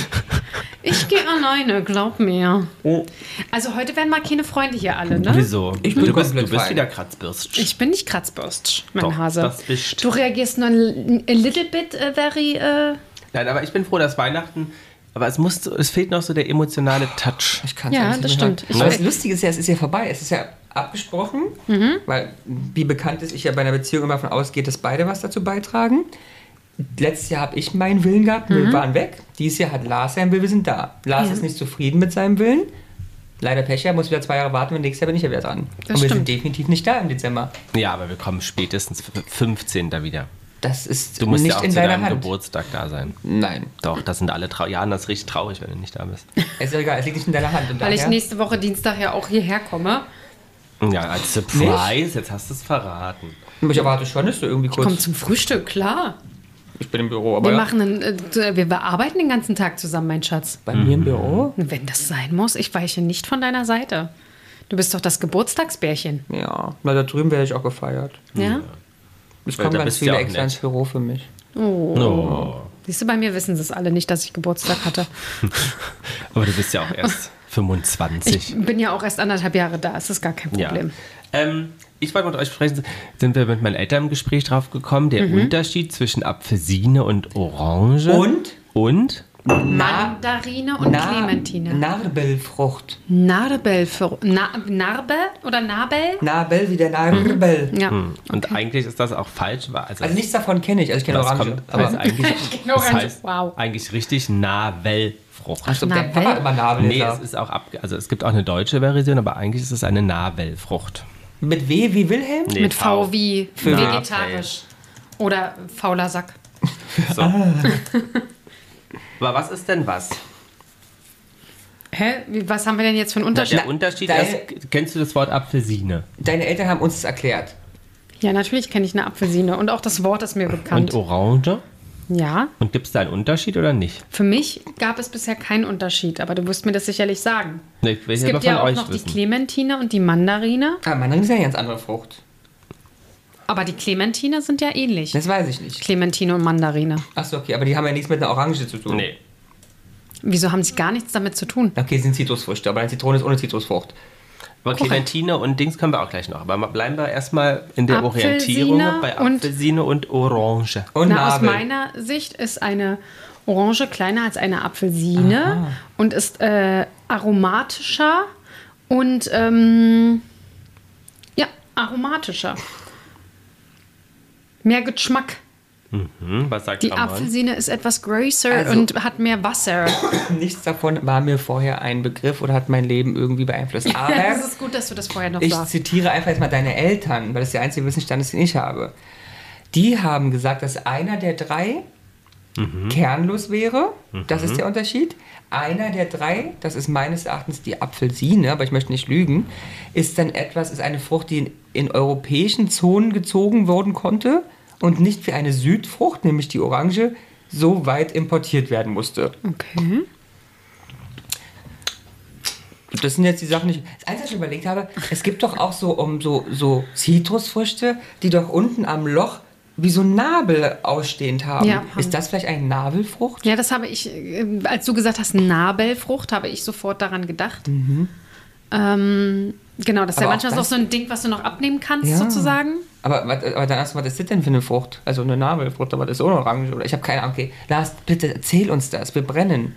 Ich gehe alleine, glaub mir. Oh. Also heute werden mal keine Freunde hier alle, ne? Wieso? Ich bin du bist, komplett du bist fein. wieder Kratzbürst. Ich bin nicht Kratzbürst, mein Doch, Hase. das bist. Du reagierst nur ein, a little bit äh, very... Äh, Nein, aber ich bin froh, dass Weihnachten. Aber es, muss, so- es fehlt noch so der emotionale Touch. Ich kann's Ja, eigentlich das nicht mehr stimmt. hören. Ich Aber weiß- das Lustige ist ja, es ist ja vorbei. Es ist ja abgesprochen, weil, wie bekannt ist, ich ja bei einer Beziehung immer davon ausgehe, dass beide was dazu beitragen. Letztes Jahr habe ich meinen Willen gehabt, wir waren weg. Dieses Jahr hat Lars seinen Willen, wir sind da. Lars Ja. ist nicht zufrieden mit seinem Willen. Leider Pech, er muss wieder zwei Jahre warten und nächstes Jahr bin ich ja wieder dran. Das und wir stimmt. sind definitiv nicht da im Dezember. Ja, aber wir kommen spätestens fünfzehnten wieder. Das ist Du musst nicht ja auch in zu deiner deinem Hand. Geburtstag da sein. Nein, Doch, das sind alle traurig. Ja, das ist richtig traurig, wenn du nicht da bist. ist ja egal, es liegt nicht in deiner Hand. Und weil ich daher- nächste Woche Dienstag ja auch hierher komme. Ja, als Surprise, jetzt hast du es verraten. Ich erwarte schon, dass du irgendwie kurz... Komm zum Frühstück, klar. Ich bin im Büro, aber Wir ja. machen einen, äh, wir arbeiten den ganzen Tag zusammen, mein Schatz. bei mir im Büro? Wenn das sein muss, ich weiche nicht von deiner Seite. Du bist doch das Geburtstagsbärchen. Ja, na, da drüben werde ich auch gefeiert. Ja? Es Weil kommen da ganz bist du viele ja auch extra nett. ins Büro für mich. Oh. Siehst du, bei mir wissen sie es alle nicht, dass ich Geburtstag hatte. Aber du bist ja auch erst fünfundzwanzig. Ich bin ja auch erst anderthalb Jahre da, es ist gar kein Ja. Problem. Ähm, ich wollte mit euch sprechen, sind wir mit meinen Eltern im Gespräch drauf gekommen, der Mhm. Unterschied zwischen Apfelsine und Orange. Und? Und? Mandarine und Na- Clementine. Narbelfrucht. Narbel für, na, Narbe oder Nabel? Nabel wie der Narbel. Ja. Und eigentlich ist das auch falsch. Also, Also nichts davon kenne ich. Also ich kenne das Orange. kommt, aber heißt eigentlich, kenne das Orange, heißt wow. eigentlich richtig Nabelfrucht. Achso, der Nabel? Papa hat immer Nabel Nee, es gesagt. ist auch ab, also es gibt auch eine deutsche Version, aber eigentlich ist es eine Nabelfrucht. Mit W wie Wilhelm? Nee, Mit V wie Für vegetarisch. Oder fauler Sack. So. Aber was ist denn was? Hä? Wie, was haben wir denn jetzt für einen Unterschied? Der Unterschied deine- ist, kennst du das Wort Apfelsine? Deine Eltern haben uns das erklärt. Ja, natürlich kenne ich eine Apfelsine. Und auch das Wort ist mir bekannt. Und Orange? Ja, Und gibt es da einen Unterschied oder nicht? für mich gab es bisher keinen Unterschied, aber du wirst mir das sicherlich sagen. Nee, ich will Es aber gibt von ja auch euch noch wissen. die Clementine und die Mandarine, Aber Mandarin ist ja eine ganz andere Frucht. aber die Clementine sind ja ähnlich. Das weiß ich nicht. Clementine und Mandarine. Achso, okay, aber die haben ja nichts mit einer Orange zu tun. Nee. Wieso haben sie gar nichts damit zu tun? Okay, es sind Zitrusfrüchte, aber eine Zitrone ist ohne Zitrusfrucht. Aber Clementine und Dings können wir auch gleich noch. Aber mal- bleiben wir erstmal in der Apfelsine Orientierung bei und- Apfelsine und Orange. Und Na, aus Nabel. meiner Sicht ist eine Orange kleiner als eine Apfelsine und ist äh, aromatischer und ähm, ja, aromatischer. Mehr Geschmack. Hm, was sagt Die Ramon? Apfelsine ist etwas größer Also- und hat mehr Wasser. Nichts davon war mir vorher ein Begriff oder hat mein Leben irgendwie beeinflusst. Aber Ja, das ist gut, dass du das vorher noch ich sagst. zitiere einfach jetzt mal deine Eltern, weil das der einzige Wissensstand ist, den ich habe. Die haben gesagt, dass einer der drei kernlos wäre. Das ist der Unterschied. Einer der drei, das ist meines Erachtens die Apfelsine, aber ich möchte nicht lügen, ist dann etwas, ist eine Frucht, die in, in europäischen Zonen gezogen worden konnte und nicht wie eine Südfrucht, nämlich die Orange, so weit importiert werden musste. Okay. Das sind jetzt die Sachen, die ich. Das Einzige, was ich überlegt habe, es gibt doch auch so, um, so, so Zitrusfrüchte, die doch unten am Loch wie so Nabel ausstehend haben. Ja, haben. Ist das vielleicht eine Nabelfrucht? Ja, das habe ich, äh, als du gesagt hast, Nabelfrucht, habe ich sofort daran gedacht. Ähm, genau, das ist ja Aber auch manchmal das- auch so ein Ding, was du noch abnehmen kannst, Ja. sozusagen. Aber, was- aber dann erst, was ist das denn für eine Frucht? Also eine Nabelfrucht, aber das ist ohne Orange. Oder ich habe keine Ahnung. Okay, Lars, bitte erzähl uns das. Wir brennen.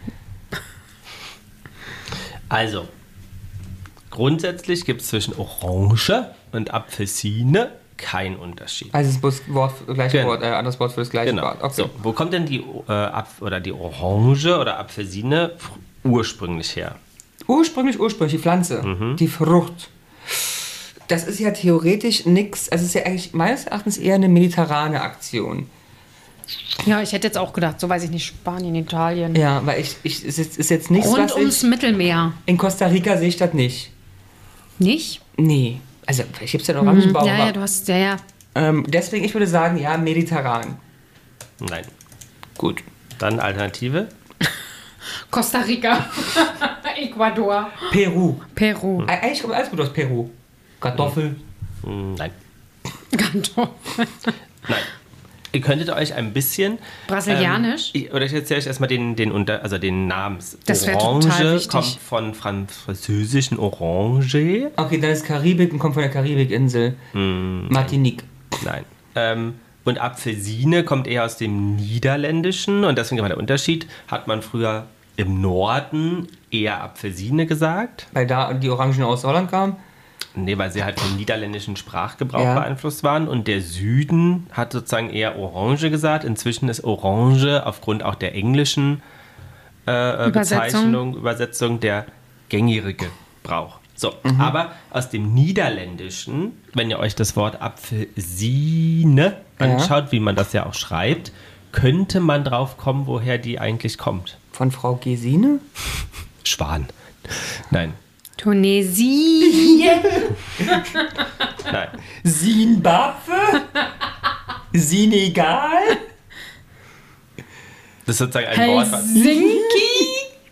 Also, grundsätzlich gibt es zwischen Orange und Apfelsine kein Unterschied. Also das Bus- Wort, gleiche Genau. Wort, äh, anderes Wort für das gleiche Genau. Wort. Okay. So, wo kommt denn die, äh, Apf- oder die Orange oder Apfelsine f- ursprünglich her? Ursprünglich, ursprünglich, die Pflanze, Mhm. die Frucht. Das ist ja theoretisch nichts, also es ist ja eigentlich meines Erachtens eher eine mediterrane Aktion. Ja, ich hätte jetzt auch gedacht, so weiß ich nicht, Spanien, Italien. Ja, weil ich, ich es ist, ist jetzt nichts, Rund was ums ich... Mittelmeer. In Costa Rica sehe ich das nicht. Nicht? Nee. Also, vielleicht gibt es ja einen Orangenbaum. Ja, ja, aber- du hast, ja, ja. ähm, deswegen, ich würde sagen, ja, mediterran. Nein. Gut. Dann Alternative? Costa Rica. Ecuador. Peru. Peru. Äh, Eigentlich kommt alles gut aus Peru. Kartoffel. Hm, Nein. Kanton. Nein. Ihr könntet euch ein bisschen... Brasilianisch? Ähm, ich, oder ich erzähle euch erstmal den, den, unter, also den Namen. Das wär Orange total wichtig. kommt von fran- französischen Orange. Okay, dann ist Karibik und kommt von der Karibikinsel. Hm, Martinique. Nein. Ähm, und Apfelsine kommt eher aus dem Niederländischen und deswegen war der Unterschied, hat man früher im Norden eher Apfelsine gesagt. Weil da die Orangen aus Holland kamen. Nee, weil sie halt vom niederländischen Sprachgebrauch Ja. beeinflusst waren. Und der Süden hat sozusagen eher Orange gesagt. Inzwischen ist Orange aufgrund auch der englischen äh, äh, Übersetzung. Bezeichnung, Übersetzung der gängige Brauch. So, Mhm. aber aus dem Niederländischen, wenn ihr euch das Wort Apfelsine Ja. anschaut, wie man das ja auch schreibt, könnte man drauf kommen, woher die eigentlich kommt. Von Frau Gesine? Schwan. Nein, Tunesien. nein. Simbabwe? Senegal? Das ist sozusagen ein Wort, was... Helsinki.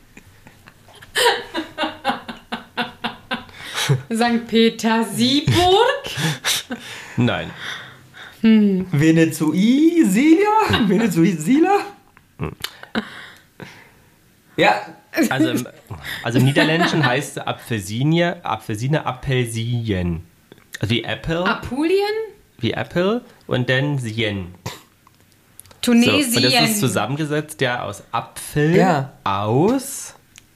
Sankt Petersburg. Nein. Venezuela? Venezuela? Ja, Also im, also im Niederländischen heißt Apfelsinie, Apfelsine, Appelsien. Also wie Apple, Apulien. wie Apple und dann Sien. So, Tunesien. und das ist zusammengesetzt ja aus Apfel, Ja. aus...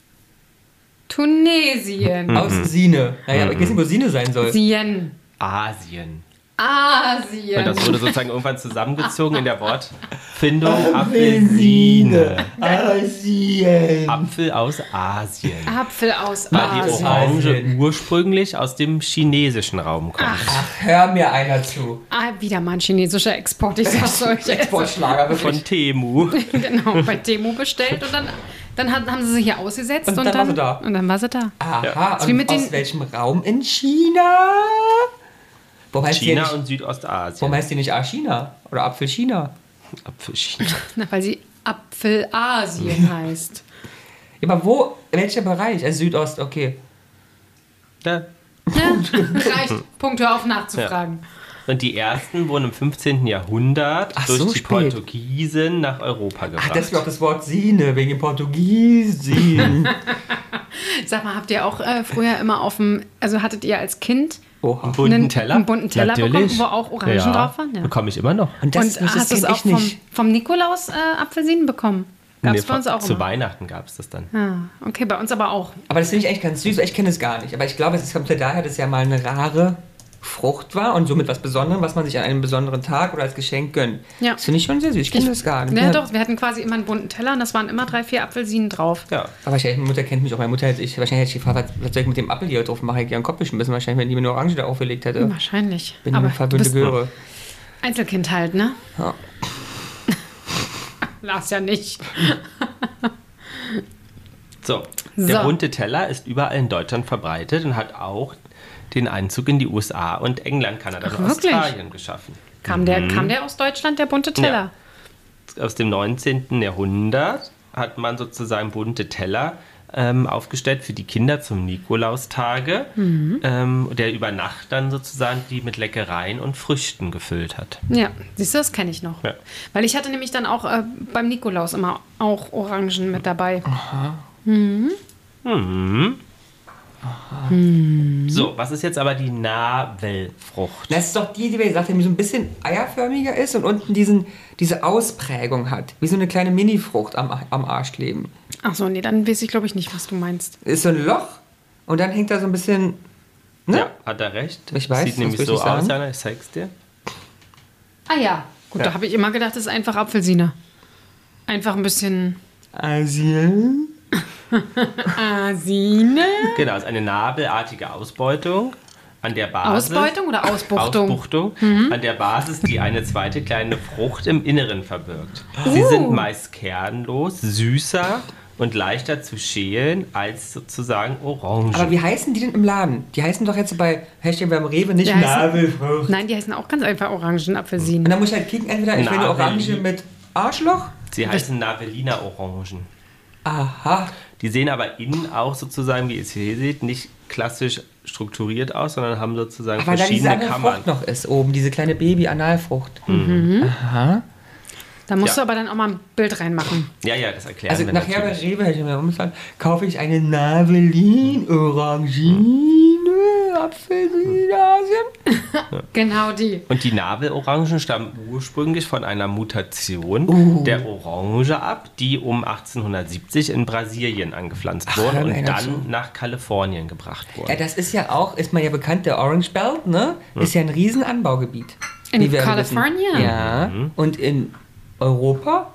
Tunesien. aus Sine. Naja, aber ich weiß nicht, wo Sine sein soll. Sien. Asien. Asien. Und das wurde sozusagen irgendwann zusammengezogen in der Wortfindung Apfelsine. Asien. Apfel aus Asien. Apfel aus Weil die Asien. Orange Asien. ursprünglich aus dem chinesischen Raum kommt. Hör mir einer zu. Ah, wieder mal ein chinesischer Export, ich sag's euch. Exportschlager, wirklich. Von Temu. Genau, bei Temu bestellt und dann, dann hat- haben sie sie hier ausgesetzt. Und Und, dann war dann, sie da. Und dann war sie da. Aha, wie und mit aus den- welchem Raum in China? Warum heißt, die China nicht, und Südostasien. warum heißt die nicht A-China? Oder Apfel-China? Apfelchina. Na, weil sie Apfelasien heißt. Ja, aber wo, welcher Bereich? Also Südost, okay. Ja. Ja, reicht. Punkt, hör auf nachzufragen. Und die ersten wurden im fünfzehnten Jahrhundert Ach, durch so die spät. Portugiesen nach Europa gebracht. Ach, deswegen auch das Wort Sine, wegen dem Portugiesen. Sag mal, habt ihr auch äh, früher immer auf dem, also hattet ihr als Kind Oha. Einen bunten einen, Teller? einen bunten Teller Natürlich. bekommen, wo auch Orangen ja, drauf waren? Ja. bekomme ich immer noch. Und das, Und das hast du es kenn auch ich vom, nicht. vom Nikolaus äh, Apfelsinen bekommen? Gab es Nee, bei uns auch zu immer. Weihnachten gab es das dann. Ah, okay, bei uns aber auch. Aber das finde ich echt ganz süß, weil ich kenne es gar nicht. Aber ich glaube, es kommt ja daher, dass es ja mal eine rare Frucht war und somit was Besonderes, was man sich an einem besonderen Tag oder als Geschenk gönnt. Ja. Das finde ich schon sehr süß. Ich kenne das gar nicht. Ja, doch, wir hatten quasi immer einen bunten Teller und das waren immer drei, vier Apfelsinen drauf. Ja. Aber wahrscheinlich, meine Mutter kennt mich auch. Meine Mutter hätte ich, wahrscheinlich hätte ich gefragt, was, was soll ich mit dem Apfel hier drauf machen? Ich ihren Kopf geschmissen, wahrscheinlich, wenn die mir eine Orange da aufgelegt hätte. Wahrscheinlich. Bin ich aber eine du verwöhnte bist Göre. Einzelkind halt, ne? Ja. Lars ja nicht. So, der So. bunte Teller ist überall in Deutschland verbreitet und hat auch den Einzug in die U S A und England, Kanada Ach, und wirklich? Australien geschaffen. Kam der, kam der aus Deutschland, der bunte Teller? Aus dem neunzehnten Jahrhundert hat man sozusagen bunte Teller ähm, aufgestellt für die Kinder zum Nikolaustage, Mhm. ähm, der über Nacht dann sozusagen die mit Leckereien und Früchten gefüllt hat. Ja, siehst du, das kenne ich noch. Ja. Weil ich hatte nämlich dann auch äh, beim Nikolaus immer auch Orangen mit dabei. Mhm. So, was ist jetzt aber die Navelfrucht? Das ist doch die, die wir gesagt haben, die so ein bisschen eierförmiger ist und unten diesen, diese Ausprägung hat. Wie so eine kleine Mini-Frucht am, am Arsch kleben. Ach so, nee, dann weiß ich glaube ich nicht, was du meinst. Ist so ein Loch und dann hängt da so ein bisschen Ne? Ja, hat er recht. Ich weiß, Sieht nämlich das so will ich aus, sagen. Jana, ich zeig's dir. Ah ja, gut, Ja. da habe ich immer gedacht, das ist einfach Apfelsine. Einfach ein bisschen Asien. Asine. Genau, es ist eine nabelartige Ausbeutung. An der Basis, Ausbeutung oder Ausbuchtung? Ausbuchtung, Mhm. an der Basis, die eine zweite kleine Frucht im Inneren verbirgt. Sie Uh. sind meist kernlos, süßer und leichter zu schälen als sozusagen Orangen. Aber wie heißen die denn im Laden? Die heißen doch jetzt bei Hashtag beim Rewe nicht Die heißen- Nabelfrucht. Nein, die heißen auch ganz einfach Orangenapfelsinen. Und dann muss ich halt kicken, entweder ich will eine Nabel. Orange mit Arschloch. Sie heißen Navelina Orangen. Aha. Die sehen aber innen auch sozusagen, wie ihr es hier seht, nicht klassisch strukturiert aus, sondern haben sozusagen Aber da diese verschiedene andere Kammern. Frucht noch ist oben, diese kleine Baby-Analfrucht. Mhm. Aha. Da musst Ja. du aber dann auch mal ein Bild reinmachen. Ja, ja, das erklären Also wir nachher bei natürlich. Rewe, hätte ich mir umsagen, kaufe ich eine Navelin, Orangine, Apfelsine, Asien. Genau die. Und die Nabelorangen stammen ursprünglich von einer Mutation Uh. der Orange ab, die um achtzehnhundertsiebzig in Brasilien angepflanzt Ach, wurde hör mir und einer dann zu. nach Kalifornien gebracht wurde. Ja, das ist ja auch, ist man ja bekannt, der Orange Belt, ne? Ist ja ein riesen Anbaugebiet. In wie wir alle wissen. Kalifornien? Ja. Und in Europa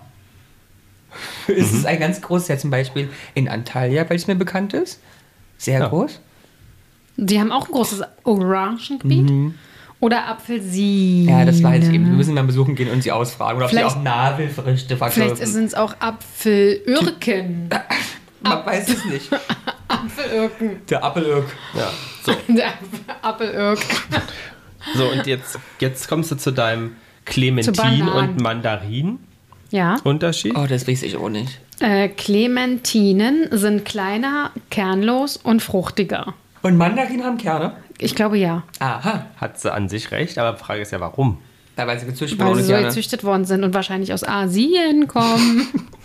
ist es ein ganz großes, ja zum Beispiel in Antalya, weil es mir bekannt ist. Sehr Ja. groß. Die haben auch ein großes Orangengebiet. Oder Apfelsinen. Ja, das weiß ich eben. Wir müssen mal besuchen gehen und sie ausfragen. Oder ob sie Vielleicht- auch Navelfrüchte Vielleicht verkaufen. sind es auch Apfelürken. Man weiß es nicht. Apfelürken. Der Appelirk. Ja. So, Der Appelürk. so, und jetzt, jetzt kommst du zu deinem Zu Clementin- Bananen. und Mandarin-Unterschied. Ja. Oh, das weiß ich auch nicht. Äh, Clementinen sind kleiner, kernlos und fruchtiger. Und Mandarinen haben Kerne? Ich glaube ja. Aha. Hat sie an sich recht, aber die Frage ist ja, warum? Ja, weil sie gezüchtet Weil worden sie ist, so ja, ne? gezüchtet worden sind und wahrscheinlich aus Asien kommen.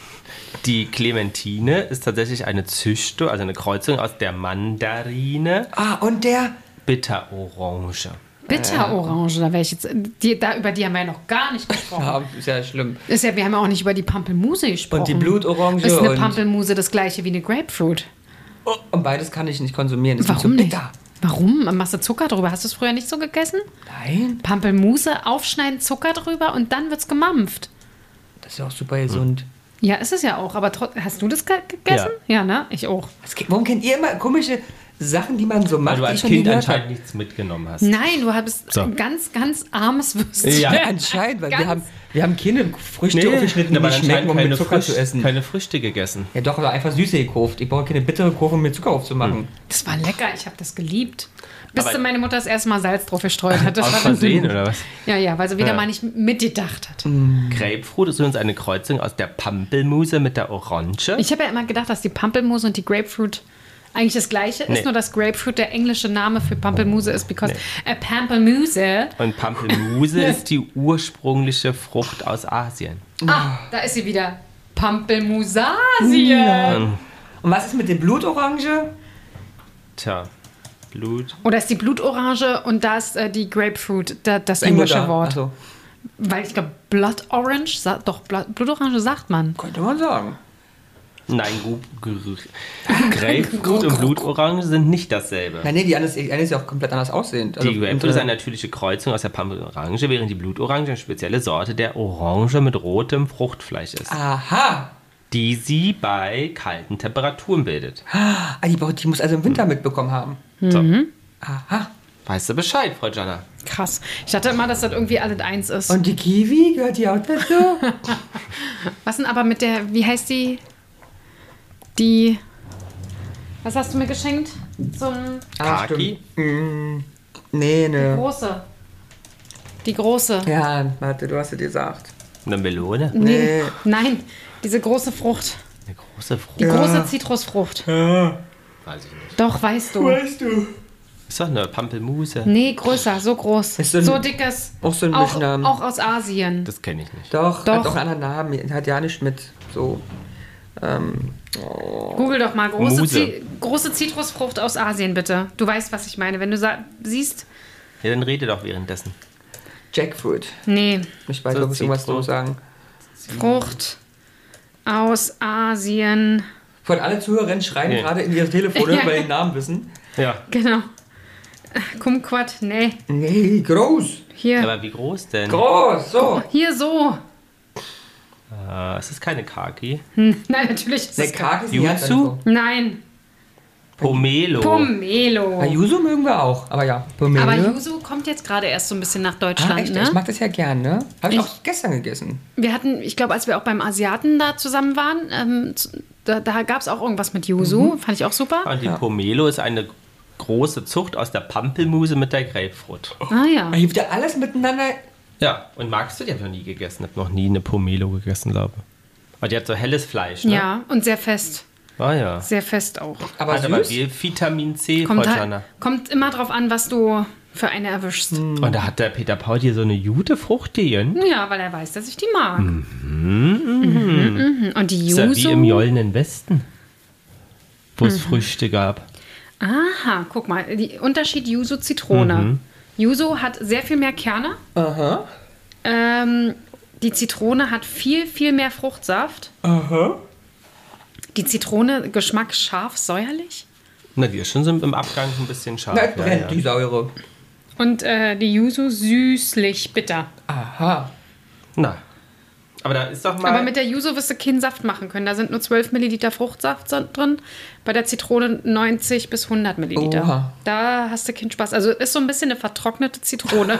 Die Clementine ist tatsächlich eine Züchtung, also eine Kreuzung aus der Mandarine, Ah, und der... Bitterorange. Bitterorange, da wäre ich jetzt. Die, da, über die haben wir ja noch gar nicht gesprochen. Ja, ist ja schlimm. Ist ja, wir haben ja auch nicht über die Pampelmuse gesprochen. Und die Blutorange Ist eine und- Pampelmuse das gleiche wie eine Grapefruit? Oh, und beides kann ich nicht konsumieren. Das ist Warum so nicht? bitter. Warum? Machst du Zucker drüber? Hast du es früher nicht so gegessen? Nein, Pampelmuse, aufschneiden, Zucker drüber und dann wird's gemampft. das ist ja auch super gesund. Ja, ist es ja auch. Aber trot- hast du das ge gegessen? Ja. ne? Ich auch. Was, warum kennt ihr immer komische Sachen, die man so macht, Weil du die als ich noch nie Kind gehört habe? anscheinend nichts mitgenommen hast. Nein, du hast So. ein ganz, ganz armes Würstchen. Ja, Anscheinend, weil wir Ganz- haben, wir haben keine Früchte Nee, aufgeschnitten, die aber nicht schmecken, anscheinend um keine, mit Zucker Früchte, zu essen. keine Früchte gegessen. Ja doch, aber einfach süße gekauft. Ich brauche keine bittere Kurve, um mir Zucker aufzumachen. Das war lecker, ich habe das geliebt. Bis Aber- meine Mutter das erste Mal Salz drauf gestreut hat. Das Aus war dann- Versehen, oder was? Ja, ja, weil sie wieder Ja. mal nicht mitgedacht hat. Grapefruit ist übrigens eine Kreuzung aus der Pampelmuse mit der Orange. Ich habe ja immer gedacht, dass die Pampelmuse und die Grapefruit eigentlich das gleiche ist, Nee. nur dass Grapefruit der englische Name für Pampelmuse ist, because a Pampelmuse. Und Pampelmuse ist die ursprüngliche Frucht aus Asien. Ah, da ist sie wieder. Pampelmusasien. Und was ist mit dem Blutorange? Tja, Blut. Oder ist die Blutorange und da ist äh, die Grapefruit, da, das Die englische Mutter. Wort. Achso, Weil ich glaube, Blood Orange, sa- doch, Blood, Blutorange sagt man. könnte man sagen. Nein, Gu- Gu- Grapefruit und Blutorange sind nicht dasselbe. Nein, nee, die eine ist, die eine ist ja auch komplett anders aussehend. Also, Die Grapefruit ist eine natürliche Kreuzung aus der Pampelorange, während die Blutorange eine spezielle Sorte der Orange mit rotem Fruchtfleisch ist, Aha. die sie bei kalten Temperaturen bildet. Ah, die, braucht- die muss also im Winter mitbekommen haben. So, Aha. weißt du Bescheid, Frau Jana? Krass. Ich dachte immer, dass das irgendwie alles eins ist. Und die Kiwi, gehört die auch dazu? Was denn aber mit der, wie heißt die? Die. Was hast du mir geschenkt? Zum Ah, Kaki? stimmt. Mm, nee, ne. große. Die große. Ja, warte, du hast es gesagt. Eine Melone? Nee. Nee. Nein, diese große Frucht. Eine große Frucht? Die große Zitrusfrucht. Weiß ich nicht. Doch, weißt du. Weißt du? Ist doch eine Pampelmuse. Nee, größer, so groß. Ist so ein- so dickes. auch so ein auch, Mischnamen. auch aus Asien. Das kenne ich nicht. Doch, Doch. hat auch einen anderen Namen. Hat ja nicht mit so. Ähm, Google doch mal große, Muse. Zi große Zitrusfrucht aus Asien, bitte. Du weißt, was ich meine. Wenn du sa- siehst, Ja, dann rede doch währenddessen. Jackfruit. nee, Ich weiß, So ob ich irgendwas Zitrus. so sagen. Frucht aus Asien. Von alle Zuhörerinnen schreien Nee. gerade in ihre Telefone, Ja. weil sie den Namen wissen. Ja. Genau. Kumquat, nee. Nee, groß. Hier, Aber wie groß denn? Groß, so. hier so. Äh, es ist keine Kaki. Hm, nein, natürlich ist Der es kein... Kark ist die ganz Yuzu? einfach. Nein, Pomelo. Pomelo. Ayuso mögen wir auch, aber ja. Pomelo. Aber Yuzu kommt jetzt gerade erst so ein bisschen nach Ah, Deutschland, echt? ne? Ich mag das ja gern, ne? Habe ich Ich- auch gestern gegessen. Wir hatten, ich glaube, als wir auch beim Asiaten da zusammen waren, ähm, z- da, da gab es auch irgendwas mit Yuzu. Fand ich auch super. Und die Pomelo ist eine große Zucht aus der Pampelmuse mit der Grapefruit. Ah ja. Hier wird ja alles miteinander. Ja, und magst du? Die habe ich noch nie gegessen. Ich habe noch nie eine Pomelo gegessen, glaube ich. Aber die hat so helles Fleisch, ne? Ja, und sehr fest. Ah ja. Sehr fest auch. Aber Hat aber süß. wie Vitamin C, Kommt, Frau halt, Jana. kommt immer drauf an, was du für eine erwischst. Hm. Und da hat der Peter Paul hier so eine gute Frucht gegeben. Ja, weil er weiß, dass ich die mag. Mhm. Mhm. Und die Ist ja wie im Yuzu. Jollenen Westen, wo es Früchte gab. Aha, guck mal, die Unterschied Yuzu Zitrone. Yuzu hat sehr viel mehr Kerne. Aha. Ähm, die Zitrone hat viel, viel mehr Fruchtsaft. Aha. Die Zitrone, Geschmack scharf, säuerlich. Na, die ist schon so im Abgang ein bisschen scharf. Na, brennt ja, die ja. Säure. Und äh, die Yuzu süßlich bitter. Aha. Na, aber da ist doch mal... Aber mit der Yuzu wirst du keinen Saft machen können. Da sind nur zwölf Milliliter Fruchtsaft so- drin. Bei der Zitrone neunzig bis hundert Milliliter. Oha. Da hast du keinen Spaß. Also ist so ein bisschen eine vertrocknete Zitrone.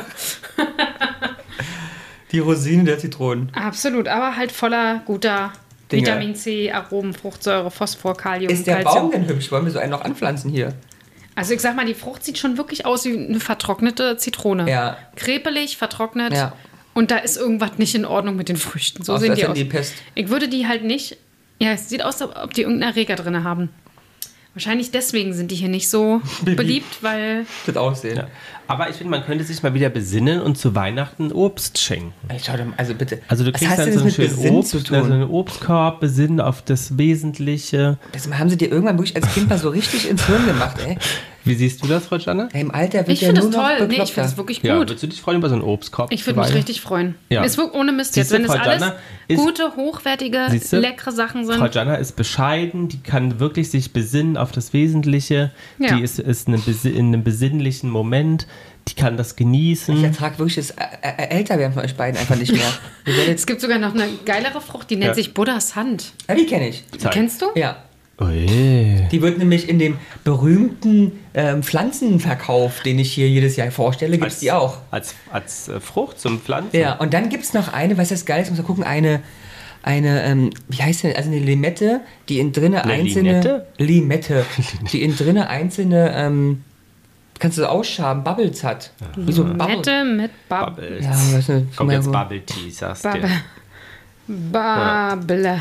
Die Rosine der Zitronen. Absolut, aber halt voller guter Dinge. Vitamin C, Aromen, Fruchtsäure, Phosphor, Kalium, Ist der Calcium. Baum denn hübsch? Wollen wir so einen noch anpflanzen hier? Also ich sag mal, die Frucht sieht schon wirklich aus wie eine vertrocknete Zitrone. Ja. Krepelig, vertrocknet. Ja. Und da ist irgendwas nicht in Ordnung mit den Früchten. So Außer sehen als die hätten aus. die Pest. Ich würde die halt nicht... Ja, es sieht aus, als ob die irgendeinen Erreger drin haben. Wahrscheinlich deswegen sind die hier nicht so beliebt, weil... Das Aussehen. Ja. Aber ich finde, man könnte sich mal wieder besinnen und zu Weihnachten Obst schenken. Ey, schau doch mal, also bitte. Also du Was kriegst heißt dann denn so das einen mit schönen Besinn Obst, zu also tun? einen Obstkorb, besinnen auf das Wesentliche. Das haben sie dir irgendwann wirklich als Kind mal so richtig ins Hirn gemacht, ey. Wie siehst du das, Frau Janne? Ey, im Alter wird Ich ja finde nur es noch toll. Nee, ich bekloppter. finde es wirklich Ja, gut. würdest du dich freuen über so einen Obstkorb? Ich zu würde mich Weihnachten? richtig freuen. Ja. Ist wirklich ohne Mist jetzt. Siehste, Wenn das Frau alles Janner ist- gute, hochwertige, Siehste, leckere Sachen sind. Frau Janna ist bescheiden, die kann wirklich sich besinnen auf das Wesentliche. Ja. Die ist, ist eine Besi- in einem besinnlichen Moment. Die kann das genießen. Ich ertrage wirklich das äh, äh, Älterwerden von euch beiden einfach nicht mehr. Ihr werdet- Es gibt sogar noch eine geilere Frucht, die nennt Ja. sich Buddhas Hand. Ja, die kenne ich. Zeig. Kennst du? Ja. Ui. Die wird nämlich in dem berühmten ähm, Pflanzenverkauf, den ich hier jedes Jahr vorstelle, gibt es die auch. Als, als äh, Frucht zum Pflanzen. Ja, und dann gibt es noch eine, was das geil ist, muss man gucken, eine, eine ähm, wie heißt denn, also eine Limette, die in drinne Eine einzelne... Limette? Limette. Die in drinne einzelne, ähm, kannst du so ausschaben, Bubbles hat. Wie so Bubble. Nette mit Bab Bubbles. Ja, was ne, Kommt jetzt wo- Bubble Tea, sagst du. Bubble. Bubble.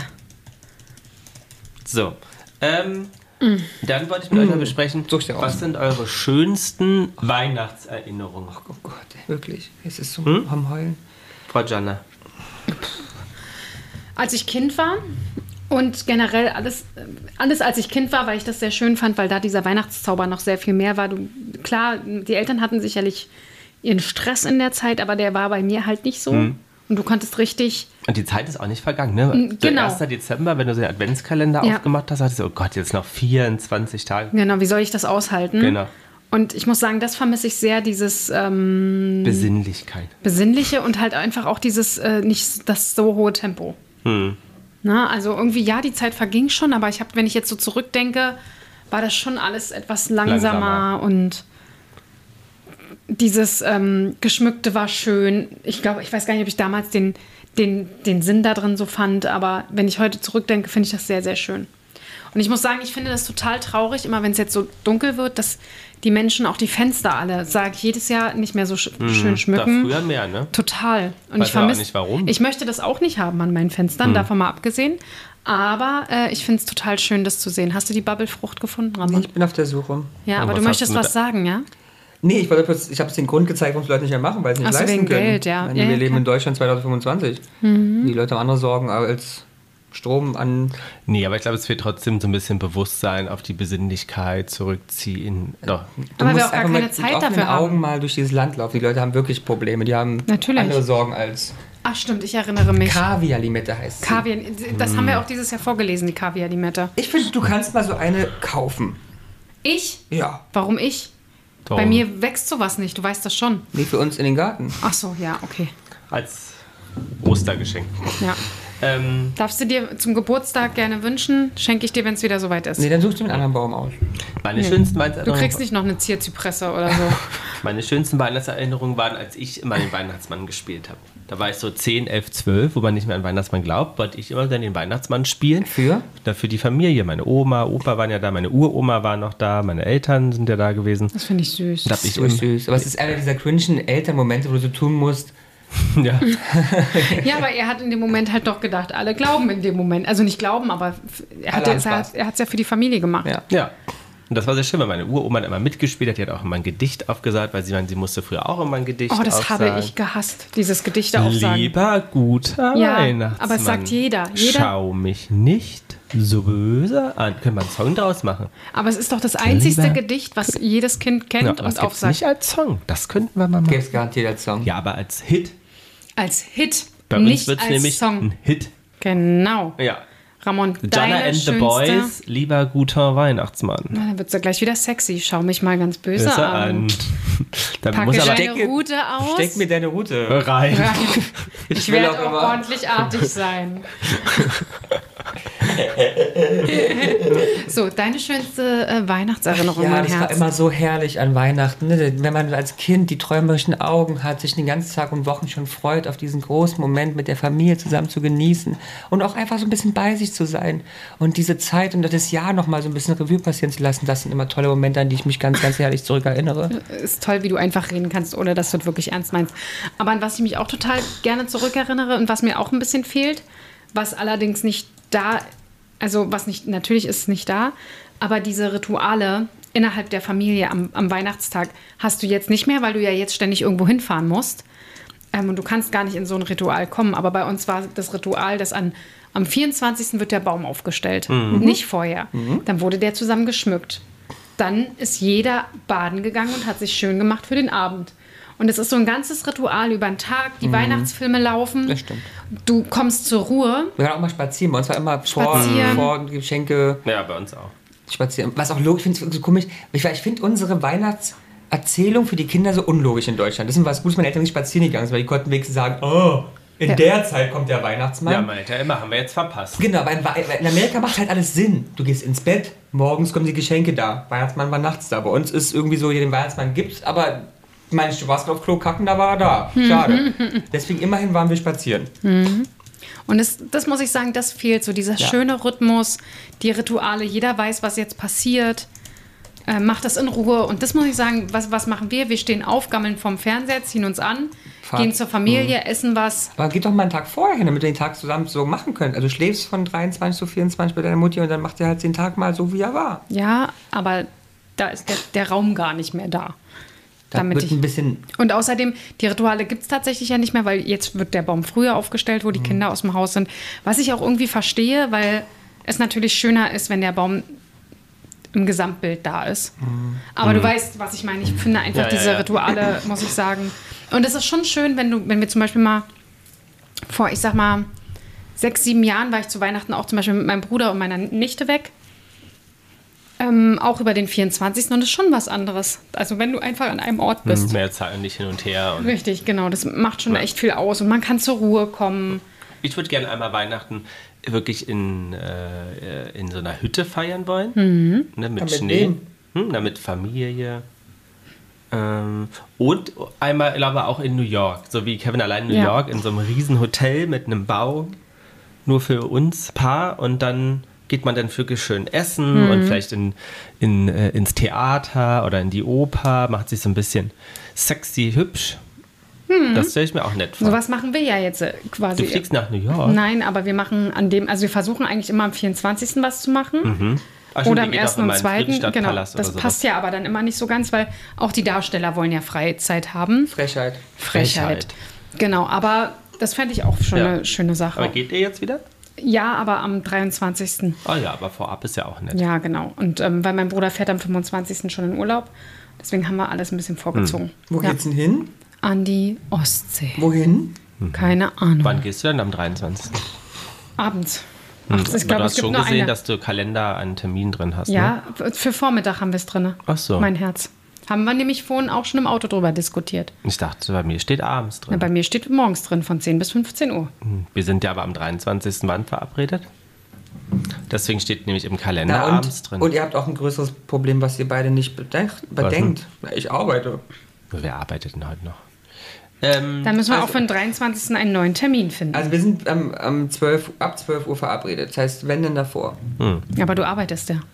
So. Ähm, Dann wollte ich mit euch mal besprechen, Such's dir aus. was sind eure schönsten Weihnachtserinnerungen? Oh Gott, wirklich. Es ist so Hm? am Heulen. Frau Janna. Als ich Kind war und generell alles, alles als ich Kind war, weil ich das sehr schön fand, weil da dieser Weihnachtszauber noch sehr viel mehr war. Du, klar, die Eltern hatten sicherlich ihren Stress in der Zeit, aber der war bei mir halt nicht so. Hm. Und du konntest richtig... Und die Zeit ist auch nicht vergangen, ne? Mm, Der genau. erster Dezember, wenn du so den Adventskalender Ja. aufgemacht hast, dachtest du, oh Gott, jetzt noch vierundzwanzig Tage. Genau, wie soll ich das aushalten? Genau. Und ich muss sagen, das vermisse ich sehr, dieses ähm, Besinnlichkeit. Besinnliche und halt einfach auch dieses, äh, nicht das so hohe Tempo. Hm. Na, also irgendwie, ja, die Zeit verging schon, aber ich habe, wenn ich jetzt so zurückdenke, war das schon alles etwas langsamer, Langsamer. und dieses ähm, Geschmückte war schön. Ich glaube, ich weiß gar nicht, ob ich damals den, den, den Sinn da drin so fand, aber wenn ich heute zurückdenke, finde ich das sehr, sehr schön. Und ich muss sagen, ich finde das total traurig, immer wenn es jetzt so dunkel wird, dass die Menschen auch die Fenster alle, sage ich jedes Jahr, nicht mehr so sch schön schmücken. Da früher mehr, ne? Total. Und Weiß ich aber auch vermisse. nicht, warum. Ich möchte das auch nicht haben an meinen Fenstern, davon mal abgesehen. Aber äh, ich finde es total schön, das zu sehen. Hast du die Bubblefrucht gefunden, Ramon? Ich bin auf der Suche. Ja, aber was du hast möchtest du mit was der- sagen, ja? Nee, ich, wollte bloß- ich habe es den Grund gezeigt, warum es Leute nicht mehr machen, weil sie nicht Ach so, leisten wegen können. Geld, ja. Meine, Ja, wir ja, leben klar. in Deutschland zweitausendfünfundzwanzig. Die Leute haben andere Sorgen als Strom an... Nee, aber ich glaube, es wird trotzdem so ein bisschen Bewusstsein auf die Besinnlichkeit zurückziehen. Doch. Du Aber wir musst auch gar einfach keine mit, Zeit mit offenen dafür haben. Augen mal durch dieses Land laufen. Die Leute haben wirklich Probleme. Die haben Natürlich. andere Sorgen als Ach stimmt, ich erinnere mich. Kaviar-Limette heißt sie. Kaviar, das haben wir auch dieses Jahr vorgelesen, die Kaviar-Limette. Ich finde, du kannst mal so eine kaufen. Ich? Ja. Warum ich? Warum? Bei mir wächst sowas nicht, du weißt das schon. Nee, für uns in den Garten. Ach so, ja, okay. Als Ostergeschenk. Ja. Ähm, Darfst du dir zum Geburtstag gerne wünschen? Schenke ich dir, wenn es wieder soweit ist. Nee, dann suchst du einen anderen Baum aus. meine schönsten Du Weihnachtserinnerungen. kriegst nicht noch eine Zierzypresse oder so. Meine schönsten Weihnachtserinnerungen waren, als ich immer den Weihnachtsmann gespielt habe. Da war ich so zehn, elf, zwölf, wo man nicht mehr an Weihnachtsmann glaubt, wollte ich immer dann den Weihnachtsmann spielen. Für? Dafür die Familie. Meine Oma, Opa waren ja da, meine Uroma war noch da, meine Eltern sind ja da gewesen. Das finde ich süß. Da hab ich So süß. Aber es ist einer dieser cringen Elternmomente, wo du so tun musst. ja. Ja, aber er hat in dem Moment halt doch gedacht, alle glauben in dem Moment. Also nicht glauben, aber er hat Alle es haben er Spaß. er hat's ja für die Familie gemacht. Ja. ja. Und das war sehr schön, weil meine Uroma hat immer mitgespielt hat. Die hat auch immer ein Gedicht aufgesagt, weil sie meinte, sie musste früher auch immer ein Gedicht Oh, das aufsagen. habe ich gehasst, dieses Gedichte aufsagen. Lieber guter Ja, Weihnachtsmann. aber es sagt jeder. Jeder- Schau mich nicht so böse an. Können wir einen Song draus machen? Aber es ist doch das einzigste Lieber- Gedicht, was jedes Kind kennt Ja, aber und es gibt's aufsagt. nicht als Song. Das könnten wir mal machen. Gäbe es garantiert als Song. Ja, aber als Hit. Als Hit, Bei uns nicht wird es als nämlich Song. ein Hit. Genau. Ja. Ramon, Jana deine and the schönste... Boys, lieber guter Weihnachtsmann. Na, dann wird es ja gleich wieder sexy. Schau mich mal ganz böse Böse an. an. Dann Packe muss aber deine Stecke- Rute aus. Steck mir deine Route. rein. Rein. Ich will werde auch auch immer- ordentlich artig sein. So, deine schönste äh, Weihnachtserinnerung, Ja, mein das war Herz. immer so herrlich an Weihnachten. Ne? Wenn man als Kind die träumerischen Augen hat, sich den ganzen Tag und Wochen schon freut, auf diesen großen Moment mit der Familie zusammen zu genießen und auch einfach so ein bisschen bei sich zu sein. Und diese Zeit und das Jahr nochmal so ein bisschen Revue passieren zu lassen, das sind immer tolle Momente, an die ich mich ganz, ganz herrlich zurückerinnere. Ist toll, wie du einfach reden kannst, ohne dass du es wirklich ernst meinst. Aber an was ich mich auch total gerne zurückerinnere und was mir auch ein bisschen fehlt, was allerdings nicht da, also was nicht, natürlich ist es nicht da, aber diese Rituale innerhalb der Familie am, am Weihnachtstag hast du jetzt nicht mehr, weil du ja jetzt ständig irgendwo hinfahren musst. Ähm, und du kannst gar nicht in so ein Ritual kommen. Aber bei uns war das Ritual, dass an, am vierundzwanzigsten wird der Baum aufgestellt, nicht vorher. Dann wurde der zusammen geschmückt. Dann ist jeder baden gegangen und hat sich schön gemacht für den Abend. Und es ist so ein ganzes Ritual über den Tag, die Weihnachtsfilme laufen. Das stimmt. Du kommst zur Ruhe. Wir waren auch mal spazieren. Bei uns war immer vor, Spazieren. vor Geschenke Ja, bei uns auch. spazieren. Was auch logisch, ich finde es so komisch. Ich, ich finde unsere Weihnachtserzählung für die Kinder so unlogisch in Deutschland. Das ist was Gutes, meine Eltern nicht spazieren gegangen sind, weil die konnten wenigstens sagen, oh, in Ja. der Zeit kommt der Weihnachtsmann. Ja, meint er immer, haben wir jetzt verpasst. Genau, aber in, weil in Amerika macht halt alles Sinn. Du gehst ins Bett, morgens kommen die Geschenke da. Weihnachtsmann war nachts da. Bei uns ist irgendwie so, hier den Weihnachtsmann gibt's, aber meinst du, warst auf Klo kacken, da war er da. Schade. Deswegen immerhin waren wir spazieren. Und das, das muss ich sagen, das fehlt so, dieser Ja. schöne Rhythmus, die Rituale, jeder weiß, was jetzt passiert, äh, macht das in Ruhe. Und das muss ich sagen, was, was machen wir? Wir stehen auf, gammeln vom Fernseher, ziehen uns an, Fahrt. gehen zur Familie, essen was. Aber geht doch mal einen Tag vorher hin, damit ihr den Tag zusammen so machen könnt. Also du schläfst von dreiundzwanzig zu vierundzwanzig bei deiner Mutti und dann macht ihr halt den Tag mal so, wie er war. Ja, aber da ist der, der Raum gar nicht mehr da. Da Damit wird ich, ein bisschen... und außerdem, die Rituale gibt es tatsächlich ja nicht mehr, weil jetzt wird der Baum früher aufgestellt, wo die Kinder aus dem Haus sind. Was ich auch irgendwie verstehe, weil es natürlich schöner ist, wenn der Baum im Gesamtbild da ist. Aber du weißt, was ich meine. Ich finde einfach Ja, ja, diese ja. Rituale, muss ich sagen. Und es ist schon schön, wenn du, wenn wir zum Beispiel mal vor, ich sag mal, sechs, sieben Jahren war ich zu Weihnachten auch zum Beispiel mit meinem Bruder und meiner Nichte weg. Ähm, auch über den vierundzwanzigsten Und das ist schon was anderes. Also wenn du einfach an einem Ort bist. Mehr Zeit und nicht hin und her. Und Richtig, genau. Das macht schon Ja. echt viel aus. Und man kann zur Ruhe kommen. ich würde gerne einmal Weihnachten wirklich in, äh, in so einer Hütte feiern wollen. Mhm. Ne, mit Ja, mit Schnee. wem? Hm, na, mit Familie. Ähm, und einmal, glaube ich, auch in New York. So wie Kevin allein in New Ja. York, in so einem riesen Hotel mit einem Bau. Nur für uns Paar. Und dann geht man dann wirklich schön essen Mhm. und vielleicht in, in, äh, ins Theater oder in die Oper. Macht sich so ein bisschen sexy, hübsch. Das stelle ich mir auch nett vor. Mhm. Sowas machen wir ja jetzt äh, quasi. Du fliegst nach New York? Nein, aber wir machen an dem, also wir versuchen eigentlich immer am vierundzwanzigsten was zu machen. Mhm. Ach, stimmt, Oder ihr am geht auch ersten immer und ins zweiten. Genau. Friedrichstadtpalast Das oder passt ja aber dann immer nicht so ganz, weil auch die Darsteller wollen ja Freizeit haben. Frechheit. Frechheit. Genau, aber das fände ich auch schon Ja. eine schöne Sache. Aber geht ihr jetzt wieder? Ja, aber am dreiundzwanzigsten Oh ja, aber vorab ist ja auch nett. Ja, genau. Und ähm, weil mein Bruder fährt am fünfundzwanzigsten schon in Urlaub. Deswegen haben wir alles ein bisschen vorgezogen. Wo ja. geht's denn hin? An die Ostsee. Wohin? Keine Ahnung. Wann gehst du denn am dreiundzwanzigsten? Abends. Ach, ich aber glaube, du es hast gibt schon nur gesehen, eine. dass du Kalender einen Termin drin hast, Ja, ne? für Vormittag haben wir es drin. Ach so. Mein Herz. Haben wir nämlich vorhin auch schon im Auto drüber diskutiert. Ich dachte, bei mir steht abends Ja, drin. bei mir steht morgens drin, von zehn bis fünfzehn Uhr. Wir sind ja aber am dreiundzwanzigsten wann verabredet? Deswegen steht nämlich im Kalender Na, und, abends drin. und ihr habt auch ein größeres Problem, was ihr beide nicht bedenkt, bedenkt. Ich arbeite. Wer arbeitet denn heute noch? Ähm, Dann müssen wir Also- auch für den dreiundzwanzigsten einen neuen Termin finden. Also wir sind ähm, am zwölf, ab zwölf Uhr verabredet. Das heißt, wenn denn davor. Aber du arbeitest ja.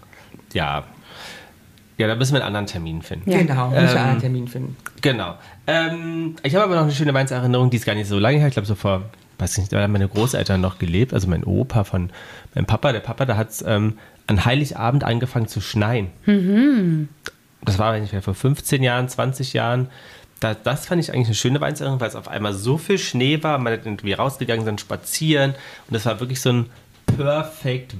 ja. Ja, da müssen wir einen anderen Termin finden. Ja. Genau, muss ich Ähm, einen Termin finden. Genau. Ähm, ich habe aber noch eine schöne Weihnachtserinnerung, die ist gar nicht so lange her. Ich glaube, so vor, weiß nicht, da haben meine Großeltern noch gelebt. Also mein Opa von meinem Papa. Der Papa, da hat es ähm, an Heiligabend angefangen zu schneien. Mhm. Das war, wenn ich vor fünfzehn Jahren, zwanzig Jahren. Da, das fand ich eigentlich eine schöne Weihnachtserinnerung, weil es auf einmal so viel Schnee war. Man ist irgendwie rausgegangen, sind spazieren. Und das war wirklich so ein perfekt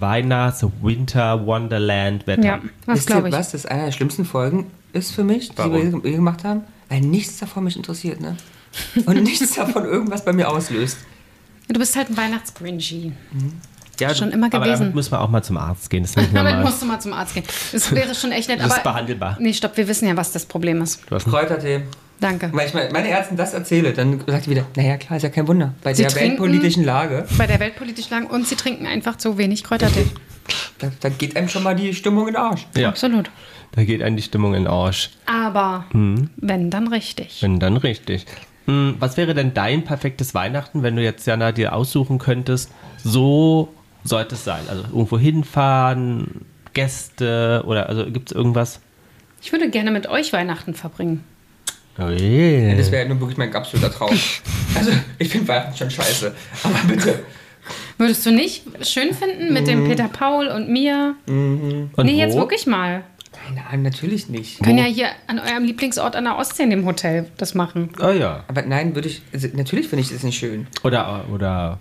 Weihnachts-Winter-Wonderland-Wetter. Ja, das Wisst ihr, glaube ich. was das einer der schlimmsten Folgen ist für mich, die Warum? wir gemacht haben? Weil nichts davon mich interessiert, ne? Und nichts davon irgendwas bei mir auslöst. Du bist halt ein Weihnachtsgrinchi. Ja, Schon immer aber gewesen. damit müssen wir auch mal zum Arzt gehen. Das ist nicht Damit normal. musst du mal zum Arzt gehen. Das wäre schon echt nett. Das ist aber behandelbar. Nee, stopp, wir wissen ja, was das Problem ist. Du hast Kräutertee. Danke. Weil ich meine, meine Ärztin das erzähle, dann sagt sie wieder, naja klar, ist ja kein Wunder. Bei Sie der trinken- weltpolitischen Lage, Bei der weltpolitischen Lage und sie trinken einfach zu wenig Kräutertee. da, da geht einem schon mal die Stimmung in den Arsch. ja, Absolut. da geht einem die Stimmung in den Arsch. Aber Mhm. wenn, dann richtig. Wenn dann richtig. Hm, was wäre denn dein perfektes Weihnachten, wenn du jetzt, Jana, dir aussuchen könntest, so sollte es sein? Also irgendwo hinfahren, Gäste oder also gibt es irgendwas? Ich würde gerne mit euch Weihnachten verbringen. Oh yeah. Das wäre nun wirklich mein absoluter Traum. Also, ich finde Weihnachten schon scheiße. Aber bitte. Würdest du nicht schön finden mit dem Peter Paul und mir? Und Nee, wo? jetzt wirklich mal. Nein, natürlich nicht. Wir können ja hier an eurem Lieblingsort an der Ostsee in dem Hotel das machen. Oh ja. Aber nein, würde ich. Also natürlich finde ich das nicht schön. Oder, oder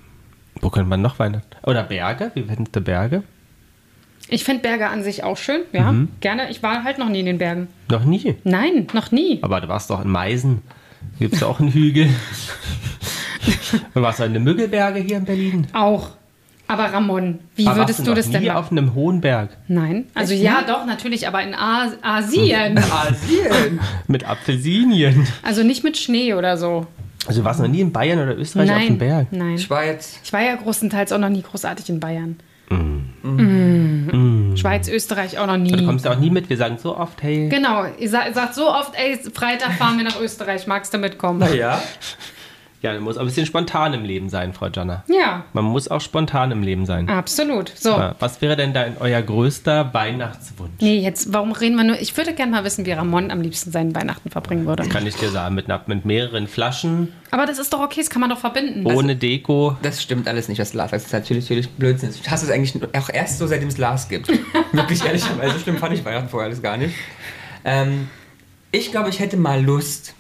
wo könnte man noch Weihnachten? Oder Berge? Wie findest du Berge? Ich finde Berge an sich auch schön, ja. Mhm. Gerne. Ich war halt noch nie in den Bergen. Noch nie. Nein, noch nie. Aber du warst doch in Meisen. Gibt es auch einen Hügel. Und warst du in den Müggelberge hier in Berlin? Auch. Aber Ramon, wie Aber würdest warst du noch das denn nie machen? auf einem hohen Berg Nein. Also Echt, ja, ne? doch, natürlich, aber in As- Asien. Asien! mit Apfelsinien. Also nicht mit Schnee oder so. Also du warst noch nie in Bayern oder Österreich auf dem Nein, Berg? nein. Ich war jetzt. Ich war ja großenteils auch noch nie großartig in Bayern. Mm. Schweiz, Österreich auch noch nie. Du kommst ja auch nie mit. Wir sagen so oft, hey, Genau, ihr sa- sagt so oft, ey, Freitag fahren wir nach Österreich, magst du mitkommen? Naja. ja, du musst auch ein bisschen spontan im Leben sein, Frau Jana. Ja, Man muss auch spontan im Leben sein. absolut. So, Ja, was wäre denn dein euer größter Weihnachtswunsch? nee, jetzt, warum reden wir nur? Ich würde gerne mal wissen, wie Ramon am liebsten seinen Weihnachten verbringen würde. Kann ich dir sagen, mit, einer- mit mehreren Flaschen, Aber das ist doch okay, das kann man doch verbinden. ohne Deko. Das stimmt alles nicht, was Lars sagt. Das ist natürlich, natürlich Blödsinn. Ich hasse es eigentlich auch erst so, seitdem es Lars gibt. Wirklich ehrlicherweise. So schlimm fand ich Weihnachten vorher alles gar nicht. Ähm, ich glaube, ich hätte mal Lust,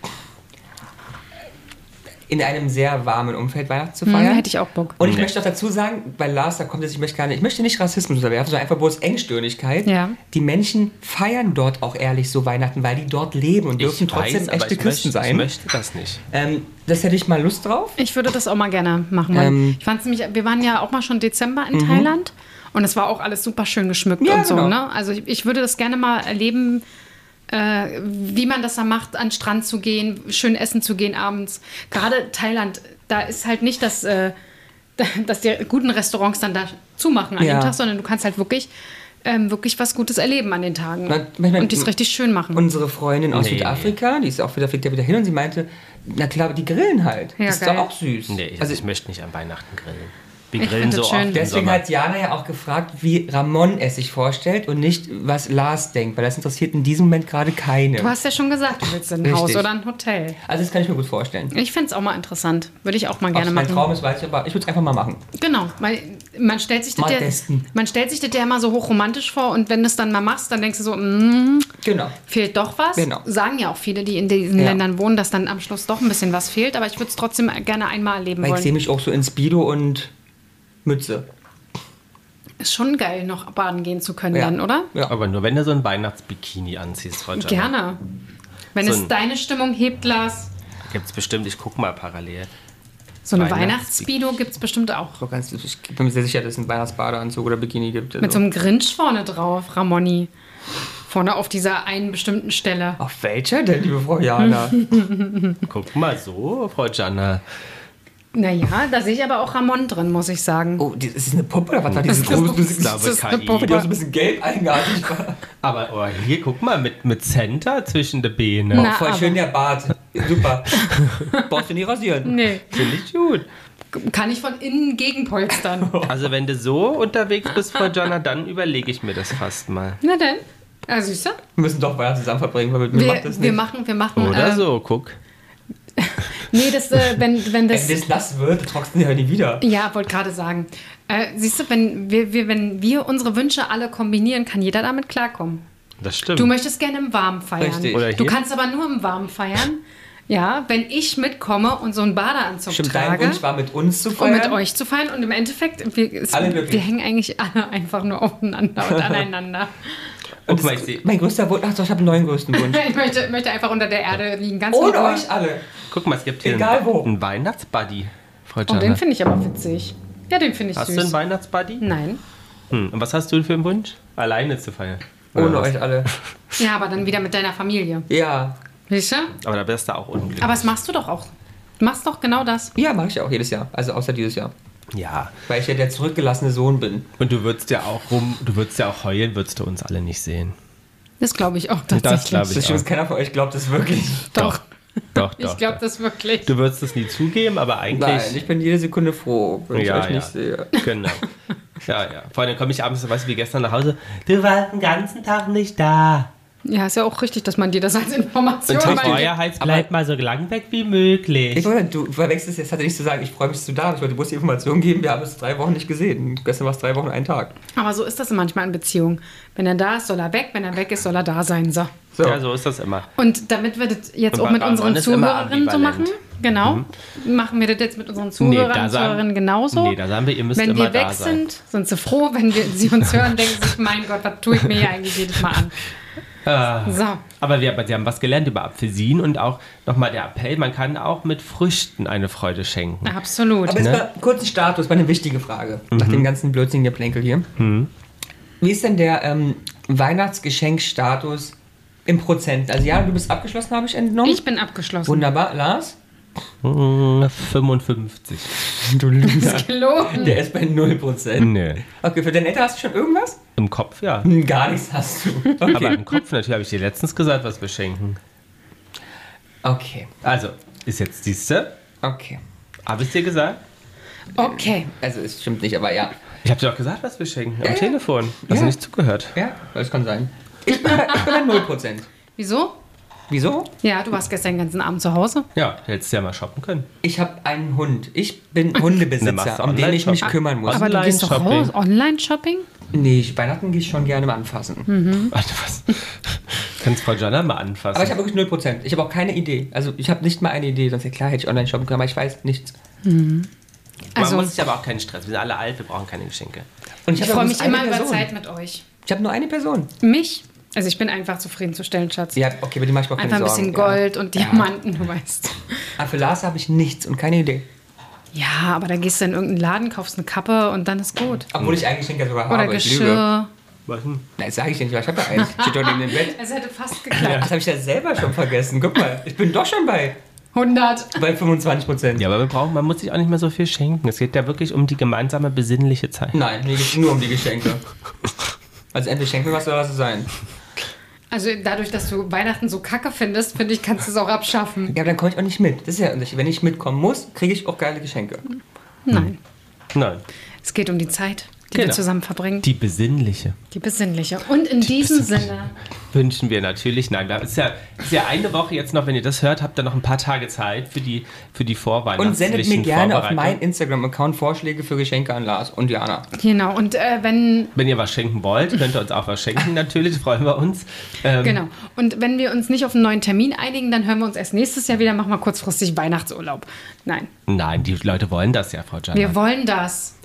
in einem sehr warmen Umfeld Weihnachten zu Hm, feiern. hätte ich auch Bock. Und ich Nee. möchte auch dazu sagen, bei Lars, da kommt jetzt, ich möchte gar nicht, ich möchte nicht Rassismus unterwerfen, sondern einfach bloß Engstirnigkeit. Ja. Die Menschen feiern dort auch ehrlich so Weihnachten, weil die dort leben und dürfen trotzdem aber echte ich Christen möchte, Ich sein. möchte das nicht. Ähm, das hätte ich mal Lust drauf. Ich würde das auch mal gerne machen. Weil Ähm. ich fand's nämlich, wir waren ja auch mal schon Dezember in Thailand und es war auch alles super schön geschmückt Ja, und so. genau. Ne? Also ich, ich würde das gerne mal erleben, äh, wie man das da macht, an den Strand zu gehen, schön essen zu gehen abends. Gerade Thailand, da ist halt nicht das, äh, dass die guten Restaurants dann da zumachen an Ja. dem Tag, sondern du kannst halt wirklich, ähm, wirklich was Gutes erleben an den Tagen. Na, manchmal- und dies richtig schön machen. Unsere Freundin aus Nee. Südafrika, die ist auch wieder, fliegt ja wieder hin und sie meinte, na klar, die grillen halt. Ja, das ist geil. doch auch süß. Nee, ich, also ich möchte nicht an Weihnachten grillen. Wir Ich grillen find so das oft schön. im deswegen Sommer. hat Jana ja auch gefragt, wie Ramon es sich vorstellt und nicht, was Lars denkt, weil das interessiert in diesem Moment gerade keine. Du hast ja schon gesagt, du willst ein Richtig. Haus oder ein Hotel. Also das kann ich mir gut vorstellen. Ich fände es auch mal interessant. Würde ich auch mal Ob gerne es mein machen. Traum ist, weiß ich, aber ich würde es einfach mal machen. Genau, weil man stellt sich das Mal ja, testen. man stellt sich das ja immer so hochromantisch vor und wenn du es dann mal machst, dann denkst du so, mm, Genau. fehlt doch was. Genau. Sagen ja auch viele, die in diesen Ja. Ländern wohnen, dass dann am Schluss doch ein bisschen was fehlt, aber ich würde es trotzdem gerne einmal erleben Weil ich sehe wollen. mich auch so in Speedo und Mütze. Ist schon geil, noch baden gehen zu können Ja. dann, oder? Ja. Aber nur wenn du so ein Weihnachtsbikini anziehst, Frau Jana. Gerne. Wenn So es ein- deine Stimmung hebt, Lars, Gibt es bestimmt, ich guck mal parallel. so eine Weihnachts- Weihnachtsspeedo gibt es bestimmt auch. So ganz, ich bin mir sehr sicher, dass es einen Weihnachtsbadeanzug oder Bikini gibt. Mit so einem Grinch vorne drauf, Ramoni. Vorne auf dieser einen bestimmten Stelle. Auf welcher denn, liebe Frau Jana? Guck mal so, Frau Gianna. Naja, da sehe ich aber auch Ramon drin, muss ich sagen. Oh, die, ist das eine Puppe oder was war dieses Das ist- große bisschen, das ist eine K I. Puppe. die auch so ein bisschen gelb eingeartet war? Aber oh, hier, guck mal, mit, mit Center zwischen den Beinen. Na, Voll aber- schön der Bart. Super. Brauchst du nie rasieren. Nee, Finde ich gut. kann ich von innen gegenpolstern. Also wenn du so unterwegs bist, Frau Gianna, dann überlege ich mir das fast mal. Na denn. Ja, siehst du? Wir müssen doch weiter zusammen verbringen, weil mit mir Wir, macht das nicht. wir machen, wir machen. Oder äh, so, guck. Nee, das, äh, wenn, wenn das. Wenn das nass wird, trocknen die ja nie wieder. Ja, wollte gerade sagen. Äh, siehst du, wenn wir, wir, wenn wir unsere Wünsche alle kombinieren, kann jeder damit klarkommen. Das stimmt. Du möchtest gerne im Warmen feiern. Richtig. Oder Du hier? kannst aber nur im Warmen feiern. Ja, wenn ich mitkomme und so einen Badeanzug Stimmt, dein trage. Wunsch war mit uns zu Um feiern. mit euch zu feiern und im Endeffekt, wir, es, Alle glücklich. wir hängen eigentlich alle einfach nur aufeinander und aneinander. Und Guck mal, das, ich seh- mein größter Wunsch, ach so, ich habe einen neuen größten Wunsch. Ich möchte, möchte einfach unter der Erde liegen, ganz in Ohne Ruhe. euch alle. Guck mal, es gibt hier Egal einen, wo. einen Weihnachtsbuddy, Frau Oh, Gianna. den finde ich aber witzig. Ja, den finde ich Hast du süß. einen Weihnachtsbuddy? Nein. Hm. Und was hast du für einen Wunsch? Alleine zu feiern. Ohne Oder was? euch alle. Ja, aber dann wieder mit deiner Familie. Ja. Siehst du? Aber da wärst du auch unglücklich. Aber das machst du doch auch. Du machst doch genau das. Ja, mache ich auch jedes Jahr. Also außer dieses Jahr. Ja. Weil ich ja der zurückgelassene Sohn bin. Und du würdest ja auch rum, du würdest ja auch heulen, würdest du uns alle nicht sehen. Das glaube ich auch Das tatsächlich. glaub Das ich ist schön, auch. dass keiner von euch glaubt das wirklich. Doch. Doch, doch. Ich glaube das wirklich. Du würdest es nie zugeben, aber eigentlich. Nein, ich bin jede Sekunde froh, wenn ich Ja, euch ja. nicht sehe. Genau. Ja, ja. Vor allem komme ich abends, weißt du, wie gestern nach Hause. Du warst den ganzen Tag nicht da. Ja, ist ja auch richtig, dass man dir das als Information Und weitergibt. vorher heißt, bleib mal so lang weg wie möglich. Ich wollte, du verwechselst jetzt, hatte nicht zu sagen, ich freue mich, dass du da bist. Ich wollte, du musst die Information geben, wir haben es drei Wochen nicht gesehen. Gestern war es drei Wochen, ein Tag. Aber so ist das manchmal in Beziehungen. Wenn er da ist, soll er weg. Wenn er weg ist, soll er da sein. So. So. Ja, so ist das immer. Und damit wir das jetzt Und auch mit Ramon unseren ist immer Zuhörerinnen so machen, ambivalent. genau, machen wir das jetzt mit unseren Nee, Zuhörern da und sagen- Zuhörerinnen genauso. Nee, da sagen wir, ihr müsst Wenn immer wir weg da sein. sind, sind sie froh. Wenn wir, sie uns hören, denken sie sich, mein Gott, was tue ich mir hier eigentlich jedes Mal an. Ah. So. Aber wir, aber sie haben was gelernt über Apfelsinen und auch nochmal der Appell, man kann auch mit Früchten eine Freude schenken. Absolut. Aber jetzt Ne? mal kurz ein Status, mal eine wichtige Frage. Nach dem ganzen Blödsinn Geplänkel hier. Wie ist denn der ähm, Weihnachtsgeschenkstatus im Prozent? Also ja, du bist abgeschlossen, habe ich entnommen. Ich bin abgeschlossen. Wunderbar. Lars? Hm, fünfundfünfzig. Du Loser. Gelogen. Der ist bei null Prozent. Nee. Okay, für deine Eltern hast du schon irgendwas? Im Kopf ja. Hm, Gar nichts hast du. Aber Okay. im Kopf natürlich habe ich dir letztens gesagt, was wir schenken. Okay. Also, ist jetzt siehste, Okay. habe ich dir gesagt? Okay. Also es stimmt nicht, aber ja. Ich habe dir auch gesagt, was wir schenken. Am Ja, ja. Telefon. Hast du Ja. nicht zugehört? Ja, das kann sein. Ich bin, bei- ich bin bei null Prozent. Wieso? Wieso? Ja, du warst gestern den ganzen Abend zu Hause. Ja, hättest du ja mal shoppen können. Ich habe einen Hund. Ich bin Dann machst Hundebesitzer, du um den ich mich Online-Shopping. kümmern muss. Aber du gehst doch Online-Shopping. raus. Online-Shopping? Nee, ich, Weihnachten gehe ich schon gerne mal anfassen. Warte, was? Kannst Frau Gianna mal anfassen. Aber ich habe wirklich null Prozent. Ich habe auch keine Idee. Also ich habe nicht mal eine Idee. Sonst ja klar hätte ich online shoppen können, aber ich weiß nichts. Also, Man muss sich aber auch keinen Stress. Wir sind alle alt, wir brauchen keine Geschenke. Und ich habe freue bloß mich eine immer über Person. Zeit mit euch. Ich habe nur eine Person. Mich? Also ich bin einfach zufriedenzustellen, Schatz. Ja, okay, aber die mache ich mir auch keine Einfach ein Sorgen. bisschen Gold und Ja. Diamanten, du weißt. Aber für Lars habe ich nichts und keine Idee. Ja, aber da gehst du in irgendeinen Laden, kaufst eine Kappe und dann ist gut. Obwohl ich eigentlich Geschenke sogar Oder habe. Ich lüge. Geschirr. Was denn? Nein, das sage ich dir nicht, weil ich habe ja eins. Steht doch neben dem Bett. Es hätte fast Ach, geklappt. das habe ich ja selber schon vergessen. Guck mal, ich bin doch schon bei, hundert. bei fünfundzwanzig Prozent. Ja, aber wir brauchen, man muss sich auch nicht mehr so viel schenken. Es geht ja wirklich um die gemeinsame besinnliche Zeit. Nein, mir geht es nur um die Geschenke. Also entweder schenk mir was oder lass es sein. Also dadurch, dass du Weihnachten so kacke findest, finde ich, kannst du es auch abschaffen. Ja, aber dann komme ich auch nicht mit. Das ist ja der Unterschied. Wenn ich mitkommen muss, kriege ich auch geile Geschenke. Nein. Nein. Es geht um die Zeit, die Genau. wir zusammen verbringen. Die besinnliche Die besinnliche. Und in diesem besinnliche. Sinne. wünschen wir natürlich. Nein, da ist ja, ist ja eine Woche jetzt noch, wenn ihr das hört, habt ihr noch ein paar Tage Zeit für die, für die Vorweihnachtlichen Und sendet mir gerne auf Vorbereitungen. meinen Instagram-Account Vorschläge für Geschenke an Lars und Jana. Genau. Und äh, wenn. Wenn ihr was schenken wollt, könnt ihr uns auch was schenken, natürlich, freuen wir uns. Ähm, Genau. Und wenn wir uns nicht auf einen neuen Termin einigen, dann hören wir uns erst nächstes Jahr wieder. Machen wir kurzfristig Weihnachtsurlaub. Nein. Nein, die Leute wollen das ja, Frau Gianna. Wir wollen das.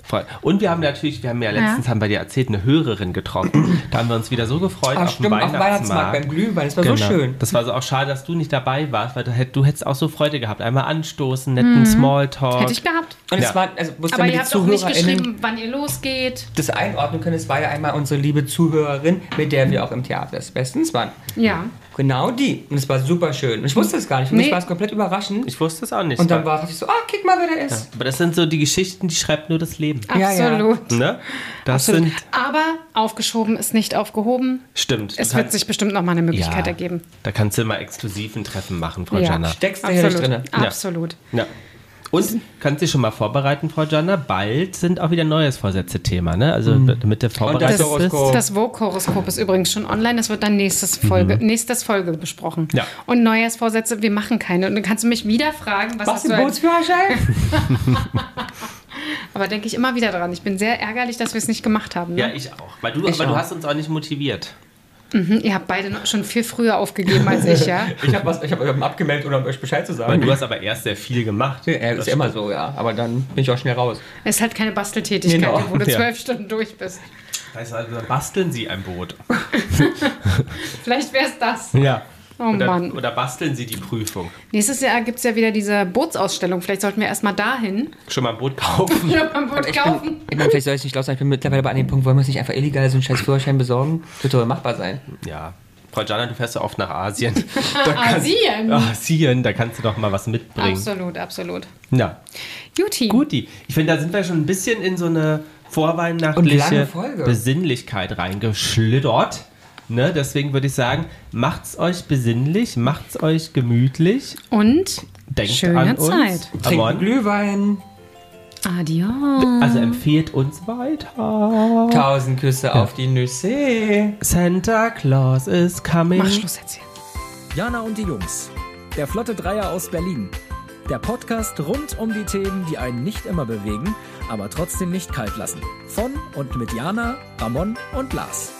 Freu- Und wir haben natürlich, wir haben ja letztens, Ja. haben wir dir erzählt, eine Hörerin getroffen. Da haben wir uns wieder so gefreut Ah, auf stimmt, dem auf dem Weihnachtsmarkt. Weihnachtsmarkt beim Glühwein. Das war Genau. so schön. Das war so auch schade, dass du nicht dabei warst, weil du, hätt- du hättest auch so Freude gehabt. Einmal anstoßen, netten Smalltalk. Hätte ich gehabt. Und Ja. es war, also, musst Aber damit ihr die habt auch nicht ZuhörerInnen geschrieben, wann ihr losgeht. das einordnen können. Es war ja einmal unsere liebe Zuhörerin, mit der wir auch im Theater des Bestens waren. Ja. Genau die. Und es war super schön. Und ich wusste es gar nicht. Für Nee. mich war es komplett überraschend. Ich wusste es auch nicht. Und dann war ich so, ah, kick mal, wer der ist. Aber das sind so die Geschichten, die schreibt nur das Leben. Ja, ja. Absolut. Ne? Das Absolut. sind, Aber aufgeschoben ist nicht aufgehoben. stimmt. Es Du wird kannst- sich bestimmt noch mal eine Möglichkeit ja, ergeben. Da kannst du mal exklusiv ein Treffen machen, Frau Ja. Gianna. Steckst du hier drin. Absolut. Ja. Und kannst dich schon mal vorbereiten, Frau Gianna? Bald sind auch wieder Neujahrsvorsätze Thema, ne? Also damit du vorbereitet das bist. Horoskop. Das Vogue-Horoskop ist übrigens schon online. Das wird dann nächstes Folge, nächstes Folge besprochen. Ja. Und Neujahrsvorsätze, wir machen keine. Und dann kannst du mich wieder fragen, was Was, hast den du als, Bootsführerschein? Aber denke ich immer wieder dran. Ich bin sehr ärgerlich, dass wir es nicht gemacht haben. Ne? Ja, ich auch. Weil du, Ich aber du auch. hast uns auch nicht motiviert. Mhm, ihr habt beide noch schon viel früher aufgegeben als ich, ja? Ich habe was, ich habe euch abgemeldet, ohne euch Bescheid zu Weil sagen. du hast aber erst sehr viel gemacht. Ja, das ist ja immer so, ja. Aber dann bin ich auch schnell raus. Es ist halt keine Basteltätigkeit, Genau. wo du Ja. zwölf Stunden durch bist. Weißt du, also basteln Sie ein Boot. Vielleicht wäre es das. Ja. Oh oder, Mann. oder basteln Sie die Prüfung. Nächstes Jahr gibt es ja wieder diese Bootsausstellung. Vielleicht sollten wir erstmal dahin. Schon mal ein Boot kaufen. Ja, beim Boot Ich kaufen. bin, ich meine, vielleicht soll ich nicht laut sein, ich bin mittlerweile bei einem Punkt, wollen wir uns nicht einfach illegal so einen scheiß Führerschein besorgen? Das wird doch machbar sein. Ja. Frau Gianna, du fährst ja oft nach Asien. Asien. Asien, da kannst du doch mal was mitbringen. Absolut, absolut. Ja. Juti. Guti. Ich finde, da sind wir schon ein bisschen in so eine Und vorweihnachtliche lange Folge. Besinnlichkeit reingeschlittert. Ne? Deswegen würde ich sagen, macht's euch besinnlich, macht's euch gemütlich, Und denkt schöne an uns. Zeit. Trinken Amon. Glühwein, Adios. Also empfehlt uns weiter. tausend Küsse auf die Nüsse. Santa Claus is coming. Mach Schluss jetzt hier. Jana und die Jungs. Der Flotte Dreier aus Berlin. Der Podcast rund um die Themen, die einen nicht immer bewegen, aber trotzdem nicht kalt lassen. Von und mit Jana, Ramon und Lars.